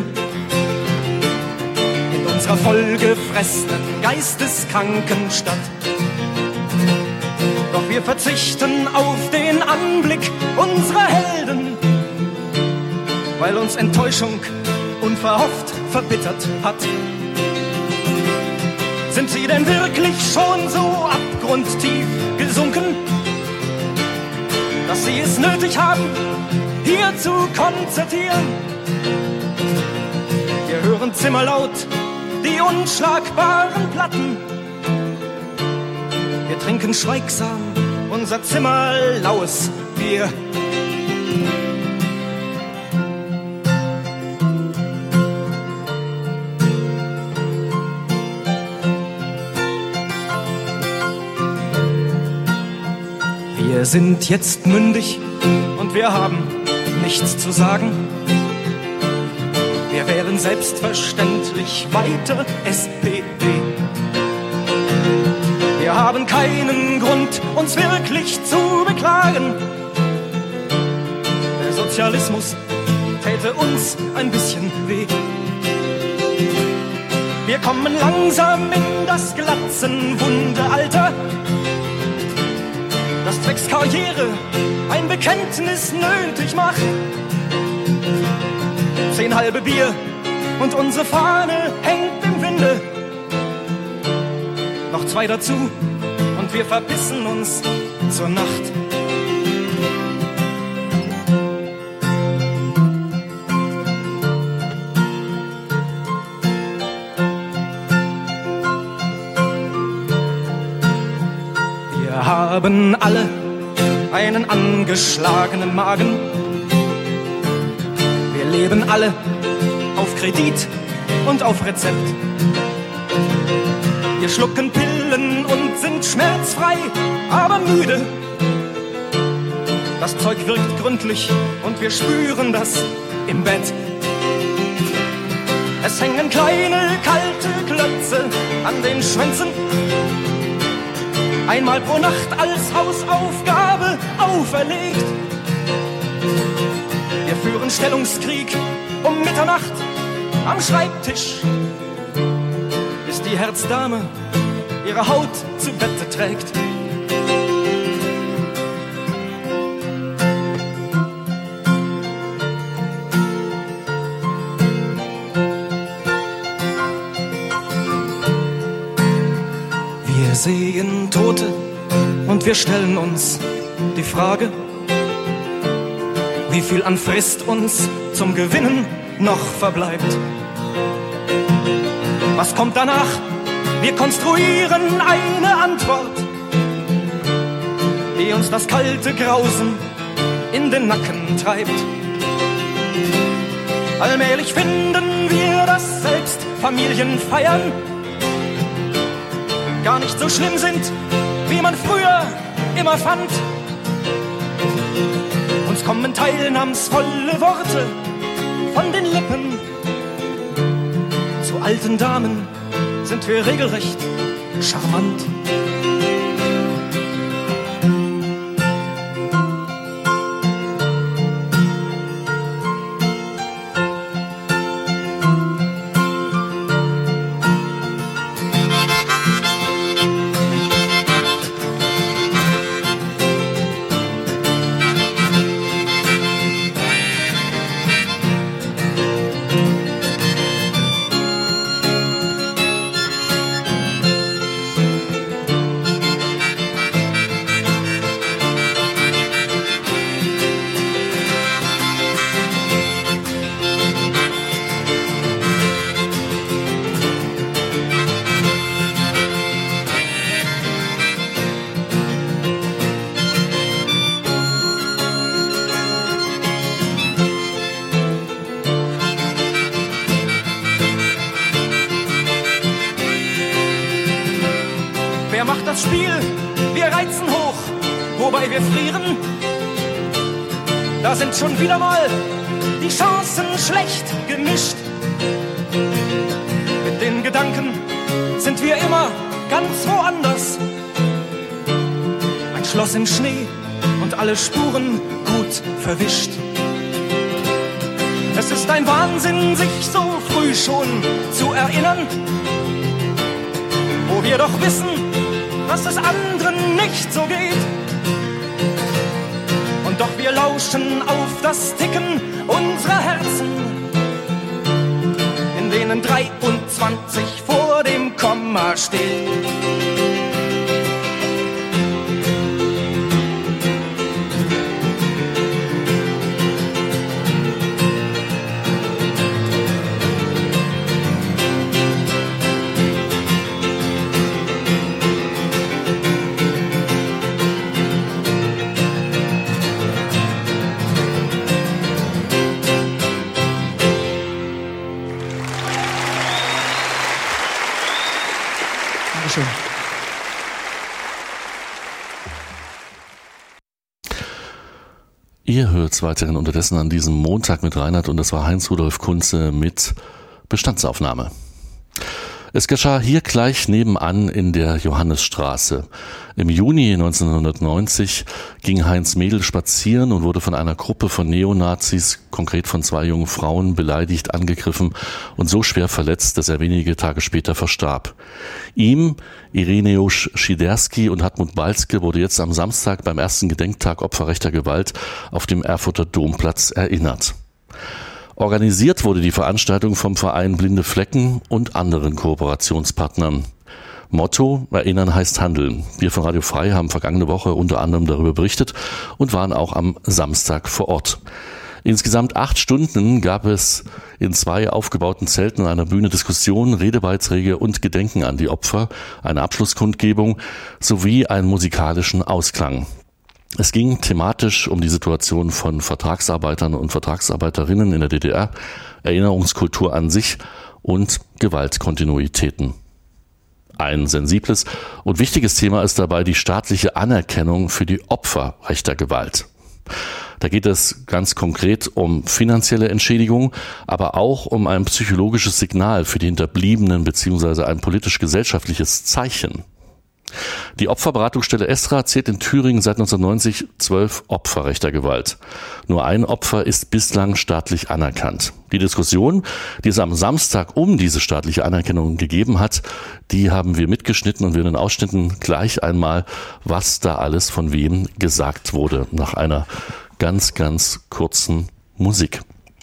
in unserer vollgefressenen, geisteskranken Stadt. Doch wir verzichten auf den Anblick unserer Helden, weil uns Enttäuschung unverhofft verbittert hat. Sind sie denn wirklich schon so abgrundtief gesunken, dass sie es nötig haben, hier zu konzertieren? Wir hören zimmerlaut die unschlagbaren Platten. Wir trinken schweigsam unser zimmerlaues Bier. Wir sind jetzt mündig und wir haben nichts zu sagen. Wir wählen selbstverständlich weiter SPD. Wir haben keinen Grund, uns wirklich zu beklagen. Der Sozialismus täte uns ein bisschen weh. Wir kommen langsam in das glatzenwunde Alter, das zwecks Karriere ein Bekenntnis nötig macht. 10 halbe Bier und unsere Fahne hängt im Winde. Noch 2 dazu und wir verpissen uns zur Nacht. Wir haben alle einen angeschlagenen Magen. Wir leben alle auf Kredit und auf Rezept. Wir schlucken Pillen und sind schmerzfrei, aber müde. Das Zeug wirkt gründlich und wir spüren das im Bett. Es hängen kleine, kalte Klötze an den Schwänzen, einmal pro Nacht als Hausaufgabe auferlegt. Wir führen Stellungskrieg um Mitternacht am Schreibtisch, bis die Herzdame ihre Haut zu Bette trägt. Wir sehen Tote und wir stellen uns die Frage, wie viel an Frist uns zum Gewinnen noch verbleibt. Was kommt danach? Wir konstruieren eine Antwort, die uns das kalte Grausen in den Nacken treibt. Allmählich finden wir, dass selbst Familienfeiern gar nicht so schlimm sind, wie man früher immer fand. Uns kommen teilnahmsvolle Worte von den Lippen. Zu alten Damen sind wir regelrecht charmant. wobei wir frieren. Da sind schon wieder mal die Chancen schlecht gemischt. Mit den Gedanken sind wir immer ganz woanders. Ein Schloss im Schnee und alle Spuren gut verwischt. Es ist ein Wahnsinn, sich so früh schon zu erinnern, wo wir doch wissen, dass es anderen nicht so geht. Und doch wir lauschen auf das Ticken unserer Herzen, in denen 23 vor dem Komma steht. Ihr hört weiterhin unterdessen an diesem Montag mit Reinhard und das war Heinz-Rudolf Kunze mit Bestandsaufnahme. Es geschah hier gleich nebenan in der Johannesstraße. Im Juni 1990 ging Heinz Mädel spazieren und wurde von einer Gruppe von Neonazis, konkret von 2 jungen Frauen, beleidigt, angegriffen und so schwer verletzt, dass er wenige Tage später verstarb. Ihm, Ireneusz Schiderski und Hartmut Balzke wurde jetzt am Samstag beim ersten Gedenktag Opfer rechter Gewalt auf dem Erfurter Domplatz erinnert. Organisiert wurde die Veranstaltung vom Verein Blinde Flecken und anderen Kooperationspartnern. Motto: Erinnern heißt handeln. Wir von Radio Frei haben vergangene Woche unter anderem darüber berichtet und waren auch am Samstag vor Ort. Insgesamt 8 Stunden gab es in 2 aufgebauten Zelten an einer Bühne Diskussionen, Redebeiträge und Gedenken an die Opfer, eine Abschlusskundgebung sowie einen musikalischen Ausklang. Es ging thematisch um die Situation von Vertragsarbeitern und Vertragsarbeiterinnen in der DDR, Erinnerungskultur an sich und Gewaltkontinuitäten. Ein sensibles und wichtiges Thema ist dabei die staatliche Anerkennung für die Opfer rechter Gewalt. Da geht es ganz konkret um finanzielle Entschädigung, aber auch um ein psychologisches Signal für die Hinterbliebenen bzw. ein politisch-gesellschaftliches Zeichen. Die Opferberatungsstelle ESRA zählt in Thüringen seit 1990 12 Opfer rechter Gewalt. Nur ein Opfer ist bislang staatlich anerkannt. Die Diskussion, die es am Samstag um diese staatliche Anerkennung gegeben hat, die haben wir mitgeschnitten und wir in den Ausschnitten gleich einmal, was da alles von wem gesagt wurde, nach einer ganz, ganz kurzen Musik.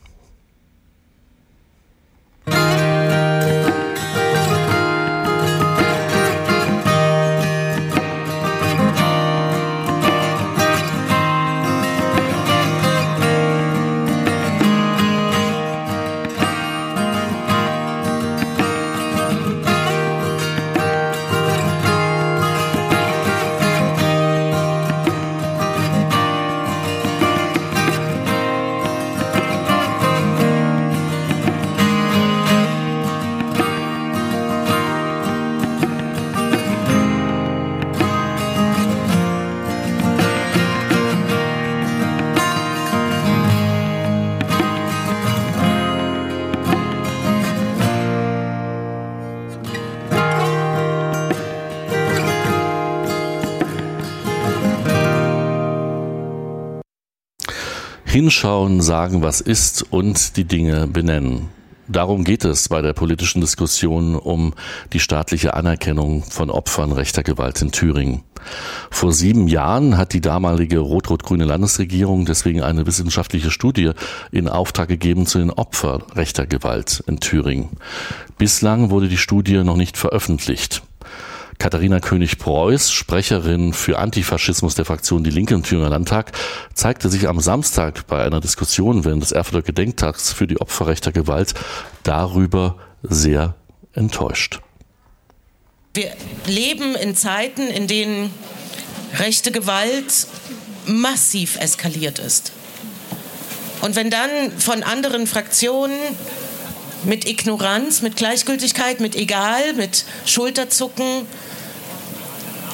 Hinschauen, sagen, was ist und die Dinge benennen. Darum geht es bei der politischen Diskussion um die staatliche Anerkennung von Opfern rechter Gewalt in Thüringen. Vor 7 Jahren hat die damalige rot-rot-grüne Landesregierung deswegen eine wissenschaftliche Studie in Auftrag gegeben zu den Opfern rechter Gewalt in Thüringen. Bislang wurde die Studie noch nicht veröffentlicht. Katharina König-Preuß, Sprecherin für Antifaschismus der Fraktion Die Linke im Thüringer Landtag, zeigte sich am Samstag bei einer Diskussion während des Erfurter Gedenktags für die Opfer rechter Gewalt darüber sehr enttäuscht. Wir leben in Zeiten, in denen rechte Gewalt massiv eskaliert ist. Und wenn dann von anderen Fraktionen mit Ignoranz, mit Gleichgültigkeit, mit Egal, mit Schulterzucken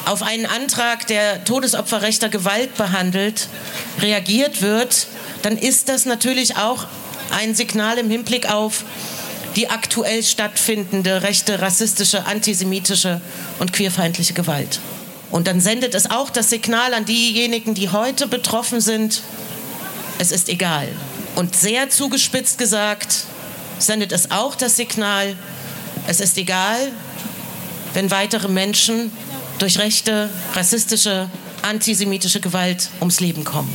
auf einen Antrag, der Todesopfer rechter Gewalt behandelt, reagiert wird, dann ist das natürlich auch ein Signal im Hinblick auf die aktuell stattfindende rechte, rassistische, antisemitische und queerfeindliche Gewalt. Und dann sendet es auch das Signal an diejenigen, die heute betroffen sind, es ist egal. Und sehr zugespitzt gesagt, sendet es auch das Signal, es ist egal, wenn weitere Menschen durch rechte, rassistische, antisemitische Gewalt ums Leben kommen.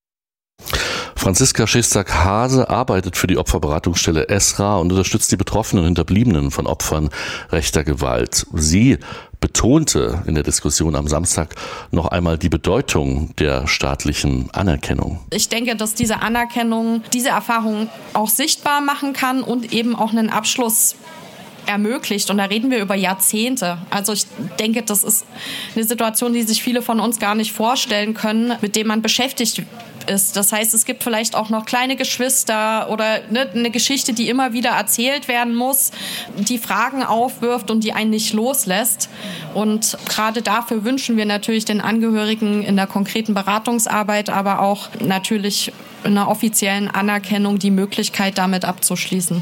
Franziska Schestak-Hase arbeitet für die Opferberatungsstelle ESRA und unterstützt die Betroffenen und Hinterbliebenen von Opfern rechter Gewalt. Sie betonte in der Diskussion am Samstag noch einmal die Bedeutung der staatlichen Anerkennung. Ich denke, dass diese Anerkennung diese Erfahrung auch sichtbar machen kann und eben auch einen Abschluss ermöglicht. Und da reden wir über Jahrzehnte. Also ich denke, das ist eine Situation, die sich viele von uns gar nicht vorstellen können, mit dem man beschäftigt ist. Das heißt, es gibt vielleicht auch noch kleine Geschwister oder eine Geschichte, die immer wieder erzählt werden muss, die Fragen aufwirft und die einen nicht loslässt. Und gerade dafür wünschen wir natürlich den Angehörigen in der konkreten Beratungsarbeit, aber auch natürlich in einer offiziellen Anerkennung die Möglichkeit, damit abzuschließen.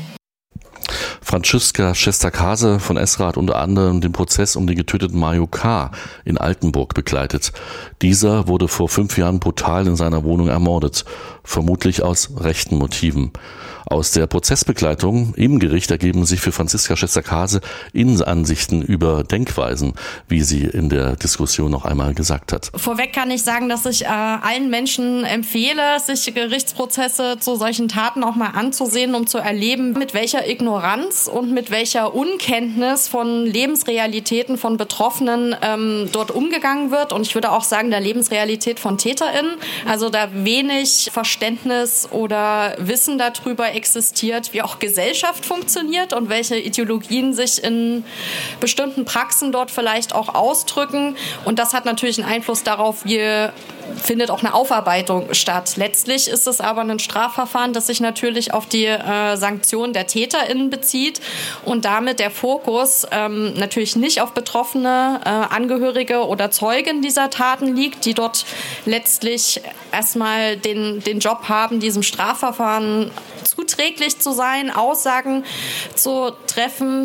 Franziska Schestak-Hase von ESRA hat unter anderem den Prozess um den getöteten Mario K. in Altenburg begleitet. Dieser wurde vor 5 Jahren brutal in seiner Wohnung ermordet, vermutlich aus rechten Motiven. Aus der Prozessbegleitung im Gericht ergeben sich für Franziska Schestak-Hase Innenansichten über Denkweisen, wie sie in der Diskussion noch einmal gesagt hat. Vorweg kann ich sagen, dass ich allen Menschen empfehle, sich Gerichtsprozesse zu solchen Taten auch mal anzusehen, um zu erleben, mit welcher Ignoranz und mit welcher Unkenntnis von Lebensrealitäten von Betroffenen dort umgegangen wird. Und ich würde auch sagen, der Lebensrealität von TäterInnen. Also da wenig Verständnis oder Wissen darüber existiert, wie auch Gesellschaft funktioniert und welche Ideologien sich in bestimmten Praxen dort vielleicht auch ausdrücken. Und das hat natürlich einen Einfluss darauf, wie findet auch eine Aufarbeitung statt. Letztlich ist es aber ein Strafverfahren, das sich natürlich auf die Sanktionen der TäterInnen bezieht und damit der Fokus natürlich nicht auf betroffene Angehörige oder Zeugen dieser Taten liegt, die dort letztlich erstmal den Job haben, diesem Strafverfahren zuträglich zu sein, Aussagen zu treffen.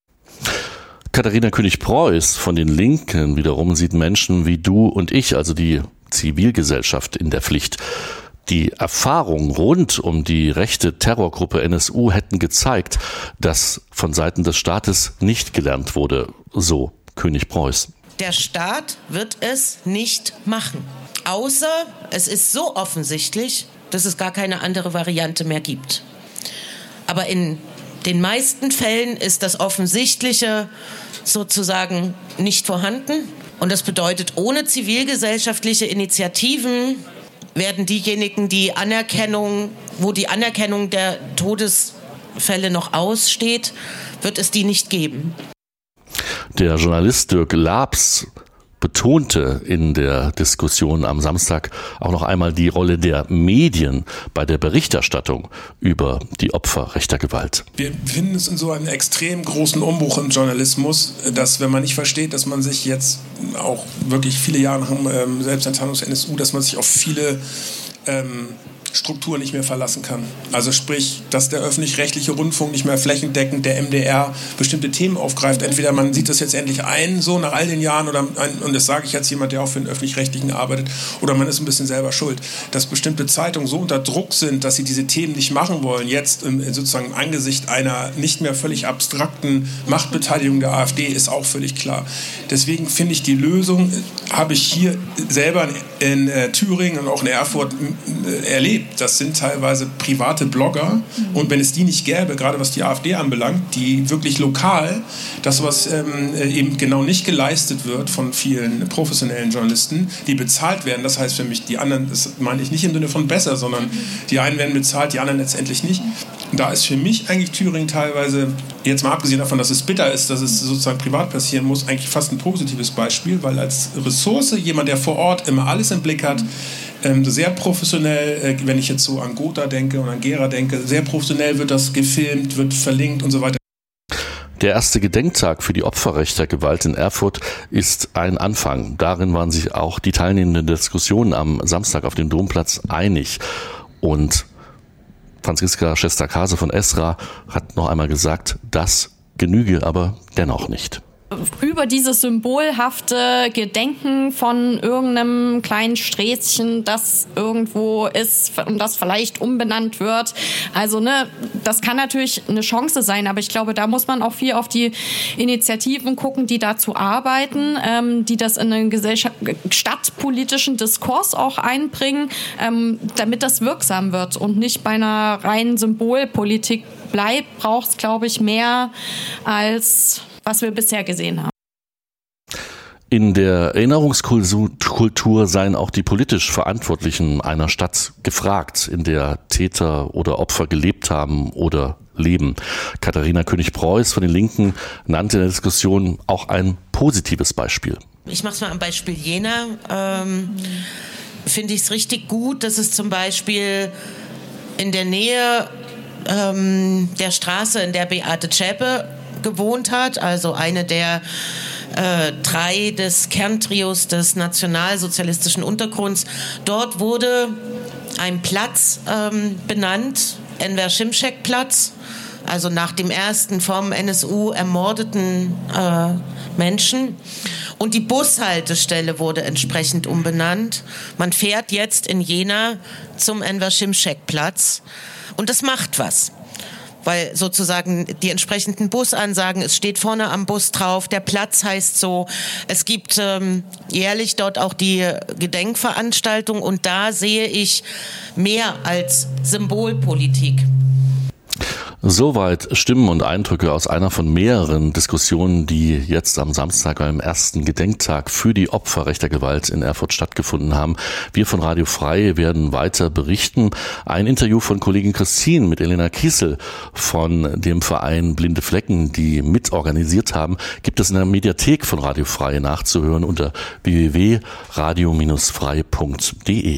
Katharina König-Preuß von den Linken wiederum sieht Menschen wie du und ich, also die Zivilgesellschaft, in der Pflicht. Die Erfahrungen rund um die rechte Terrorgruppe NSU hätten gezeigt, dass von Seiten des Staates nicht gelernt wurde, so König-Preuß. Der Staat wird es nicht machen, außer es ist so offensichtlich, dass es gar keine andere Variante mehr gibt. Aber in den meisten Fällen ist das Offensichtliche sozusagen nicht vorhanden. Und das bedeutet, ohne zivilgesellschaftliche Initiativen werden diejenigen, wo die Anerkennung der Todesfälle noch aussteht, wird es die nicht geben. Der Journalist Dirk Labs betonte in der Diskussion am Samstag auch noch einmal die Rolle der Medien bei der Berichterstattung über die Opfer rechter Gewalt. Wir befinden uns in so einem extrem großen Umbruch im Journalismus, dass, wenn man nicht versteht, dass man sich jetzt auch wirklich viele Jahre nach dem Selbstenttarnung des NSU, dass man sich auf viele Struktur nicht mehr verlassen kann. Also sprich, dass der öffentlich-rechtliche Rundfunk nicht mehr flächendeckend, der MDR, bestimmte Themen aufgreift. Entweder man sieht das jetzt endlich ein, so nach all den Jahren, und das sage ich als jemand, der auch für den öffentlich-rechtlichen arbeitet, oder man ist ein bisschen selber schuld. Dass bestimmte Zeitungen so unter Druck sind, dass sie diese Themen nicht machen wollen, jetzt sozusagen im Angesicht einer nicht mehr völlig abstrakten Machtbeteiligung der AfD, ist auch völlig klar. Deswegen finde ich, die Lösung habe ich hier selber in Thüringen und auch in Erfurt erlebt. Das sind teilweise private Blogger, und wenn es die nicht gäbe, gerade was die AfD anbelangt, die wirklich lokal das, was eben genau nicht geleistet wird von vielen professionellen Journalisten, die bezahlt werden, das heißt für mich, die anderen, das meine ich nicht im Sinne von besser, sondern die einen werden bezahlt, die anderen letztendlich nicht. Und da ist für mich eigentlich Thüringen teilweise, jetzt mal abgesehen davon, dass es bitter ist, dass es sozusagen privat passieren muss, eigentlich fast ein positives Beispiel, weil als Ressource jemand, der vor Ort immer alles im Blick hat, sehr professionell, wenn ich jetzt so an Gotha denke und an Gera denke, sehr professionell wird das gefilmt, wird verlinkt und so weiter. Der erste Gedenktag für die Opferrechte der Gewalt in Erfurt ist ein Anfang. Darin waren sich auch die teilnehmenden Diskussionen am Samstag auf dem Domplatz einig. Und Franziska Schester-Kase von Esra hat noch einmal gesagt, das genüge aber dennoch nicht. Über dieses symbolhafte Gedenken von irgendeinem kleinen Sträßchen, das irgendwo ist und das vielleicht umbenannt wird. Also das kann natürlich eine Chance sein, aber ich glaube, da muss man auch viel auf die Initiativen gucken, die dazu arbeiten, die das in einen stadtpolitischen Diskurs auch einbringen, damit das wirksam wird und nicht bei einer reinen Symbolpolitik bleibt, braucht es, glaube ich, mehr als was wir bisher gesehen haben. In der Erinnerungskultur seien auch die politisch Verantwortlichen einer Stadt gefragt, in der Täter oder Opfer gelebt haben oder leben. Katharina König-Preuß von den Linken nannte in der Diskussion auch ein positives Beispiel. Ich mache es mal am Beispiel Jena. Finde ich es richtig gut, dass es zum Beispiel in der Nähe der Straße, in der Beate Zschäpe gewohnt hat, also eine der 3 des Kerntrios des nationalsozialistischen Untergrunds. Dort wurde ein Platz benannt, Enver Şimşek-Platz, also nach dem ersten vom NSU ermordeten Menschen. Und die Bushaltestelle wurde entsprechend umbenannt. Man fährt jetzt in Jena zum Enver Şimşek-Platz und das macht was. Weil sozusagen die entsprechenden Busansagen, es steht vorne am Bus drauf, der Platz heißt so, es gibt jährlich dort auch die Gedenkveranstaltung und da sehe ich mehr als Symbolpolitik. Soweit Stimmen und Eindrücke aus einer von mehreren Diskussionen, die jetzt am Samstag beim ersten Gedenktag für die Opferrechte der Gewalt in Erfurt stattgefunden haben. Wir von Radio Frei werden weiter berichten. Ein Interview von Kollegin Christine mit Elena Kiesel von dem Verein Blinde Flecken, die mitorganisiert haben, gibt es in der Mediathek von Radio Frei nachzuhören unter www.radio-frei.de.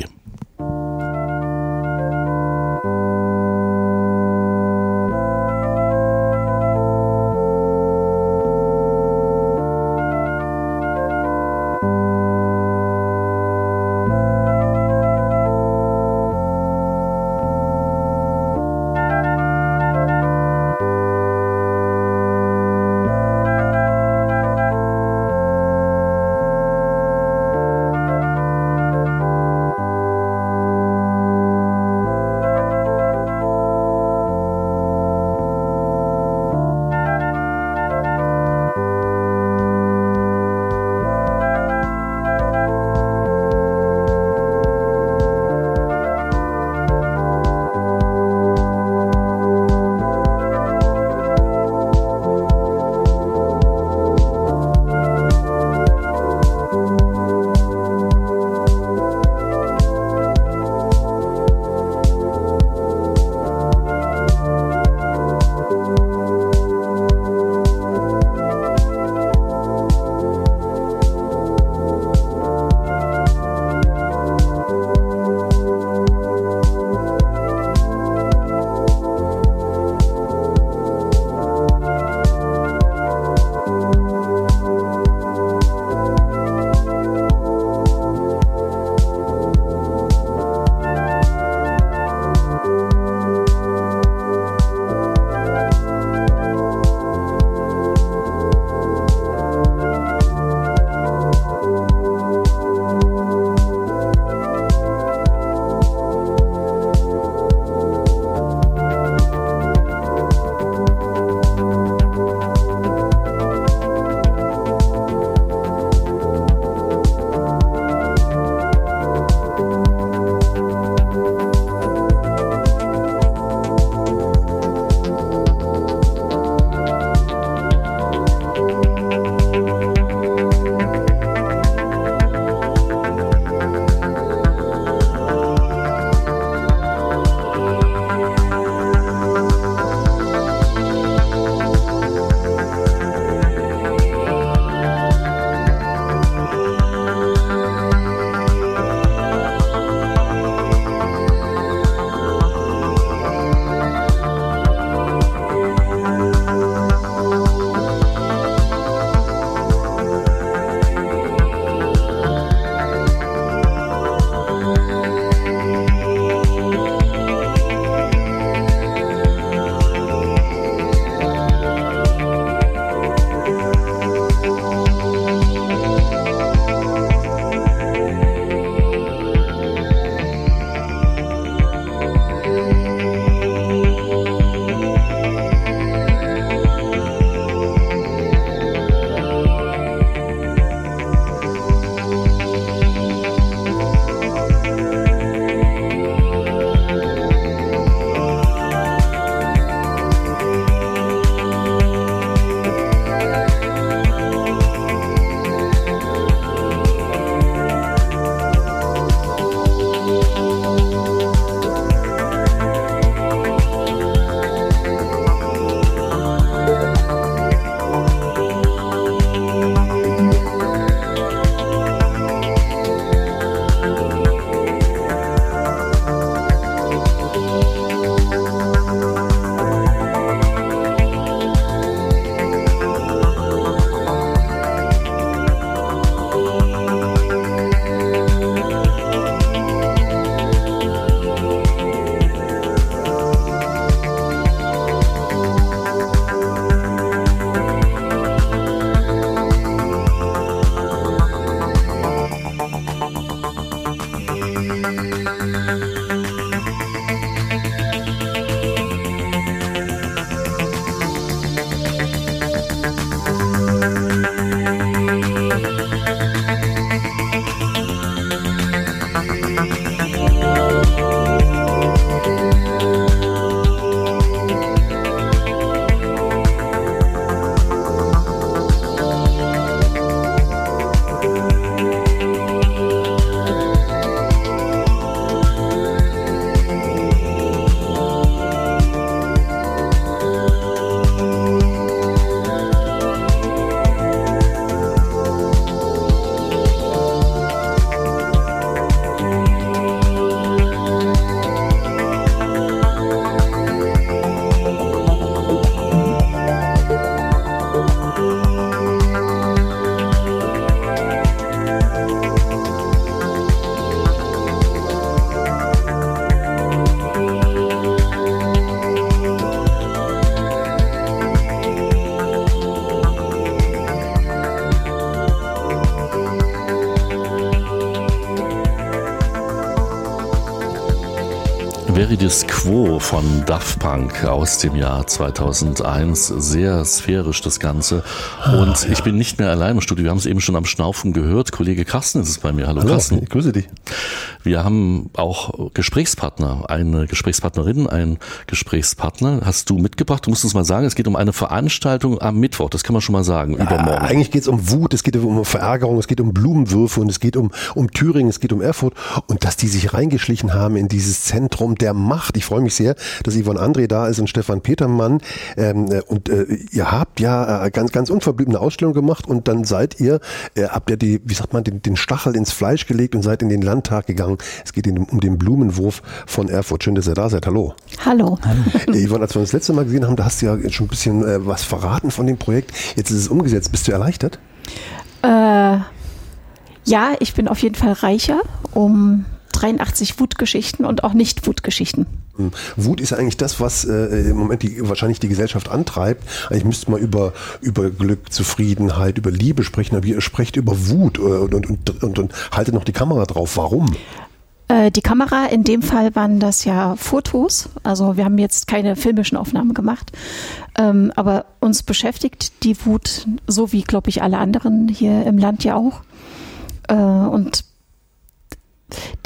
Veridis Quo von Daft Punk aus dem Jahr 2001. Sehr sphärisch das Ganze. Und ich bin nicht mehr allein im Studio. Wir haben es eben schon am Schnaufen gehört. Kollege Carsten ist es bei mir. Hallo Carsten. Ich grüße dich. Wir haben auch Gesprächspartner, eine Gesprächspartnerin, einen Gesprächspartner. Hast du mitgebracht? Du musst uns mal sagen, es geht um eine Veranstaltung am Mittwoch. Das kann man schon mal sagen, übermorgen. Eigentlich geht es um Wut, es geht um Verärgerung, es geht um Blumenwürfe und es geht um Thüringen, es geht um Erfurt. Und dass die sich reingeschlichen haben in dieses Zentrum der Macht. Ich freue mich sehr, dass Yvonne André da ist und Stefan Petermann. Ihr habt ja ganz, ganz unverblümt eine Ausstellung gemacht und dann habt ihr den Stachel ins Fleisch gelegt und seid in den Landtag gegangen. Es geht um den Blumenwurf von Erfurt. Schön, dass ihr da seid. Hallo. Hallo. Yvonne, als wir uns das letzte Mal gesehen haben, da hast du ja schon ein bisschen was verraten von dem Projekt. Jetzt ist es umgesetzt. Bist du erleichtert? Ja, ich bin auf jeden Fall reicher um 83 Wutgeschichten und auch Nicht-Wutgeschichten. Wut ist ja eigentlich das, was im Moment wahrscheinlich die Gesellschaft antreibt. Eigentlich müsste man über Glück, Zufriedenheit, über Liebe sprechen, aber ihr sprecht über Wut und haltet noch die Kamera drauf. Warum? Die Kamera, in dem Fall waren das ja Fotos. Also wir haben jetzt keine filmischen Aufnahmen gemacht. Aber uns beschäftigt die Wut, so wie, glaube ich, alle anderen hier im Land ja auch. Und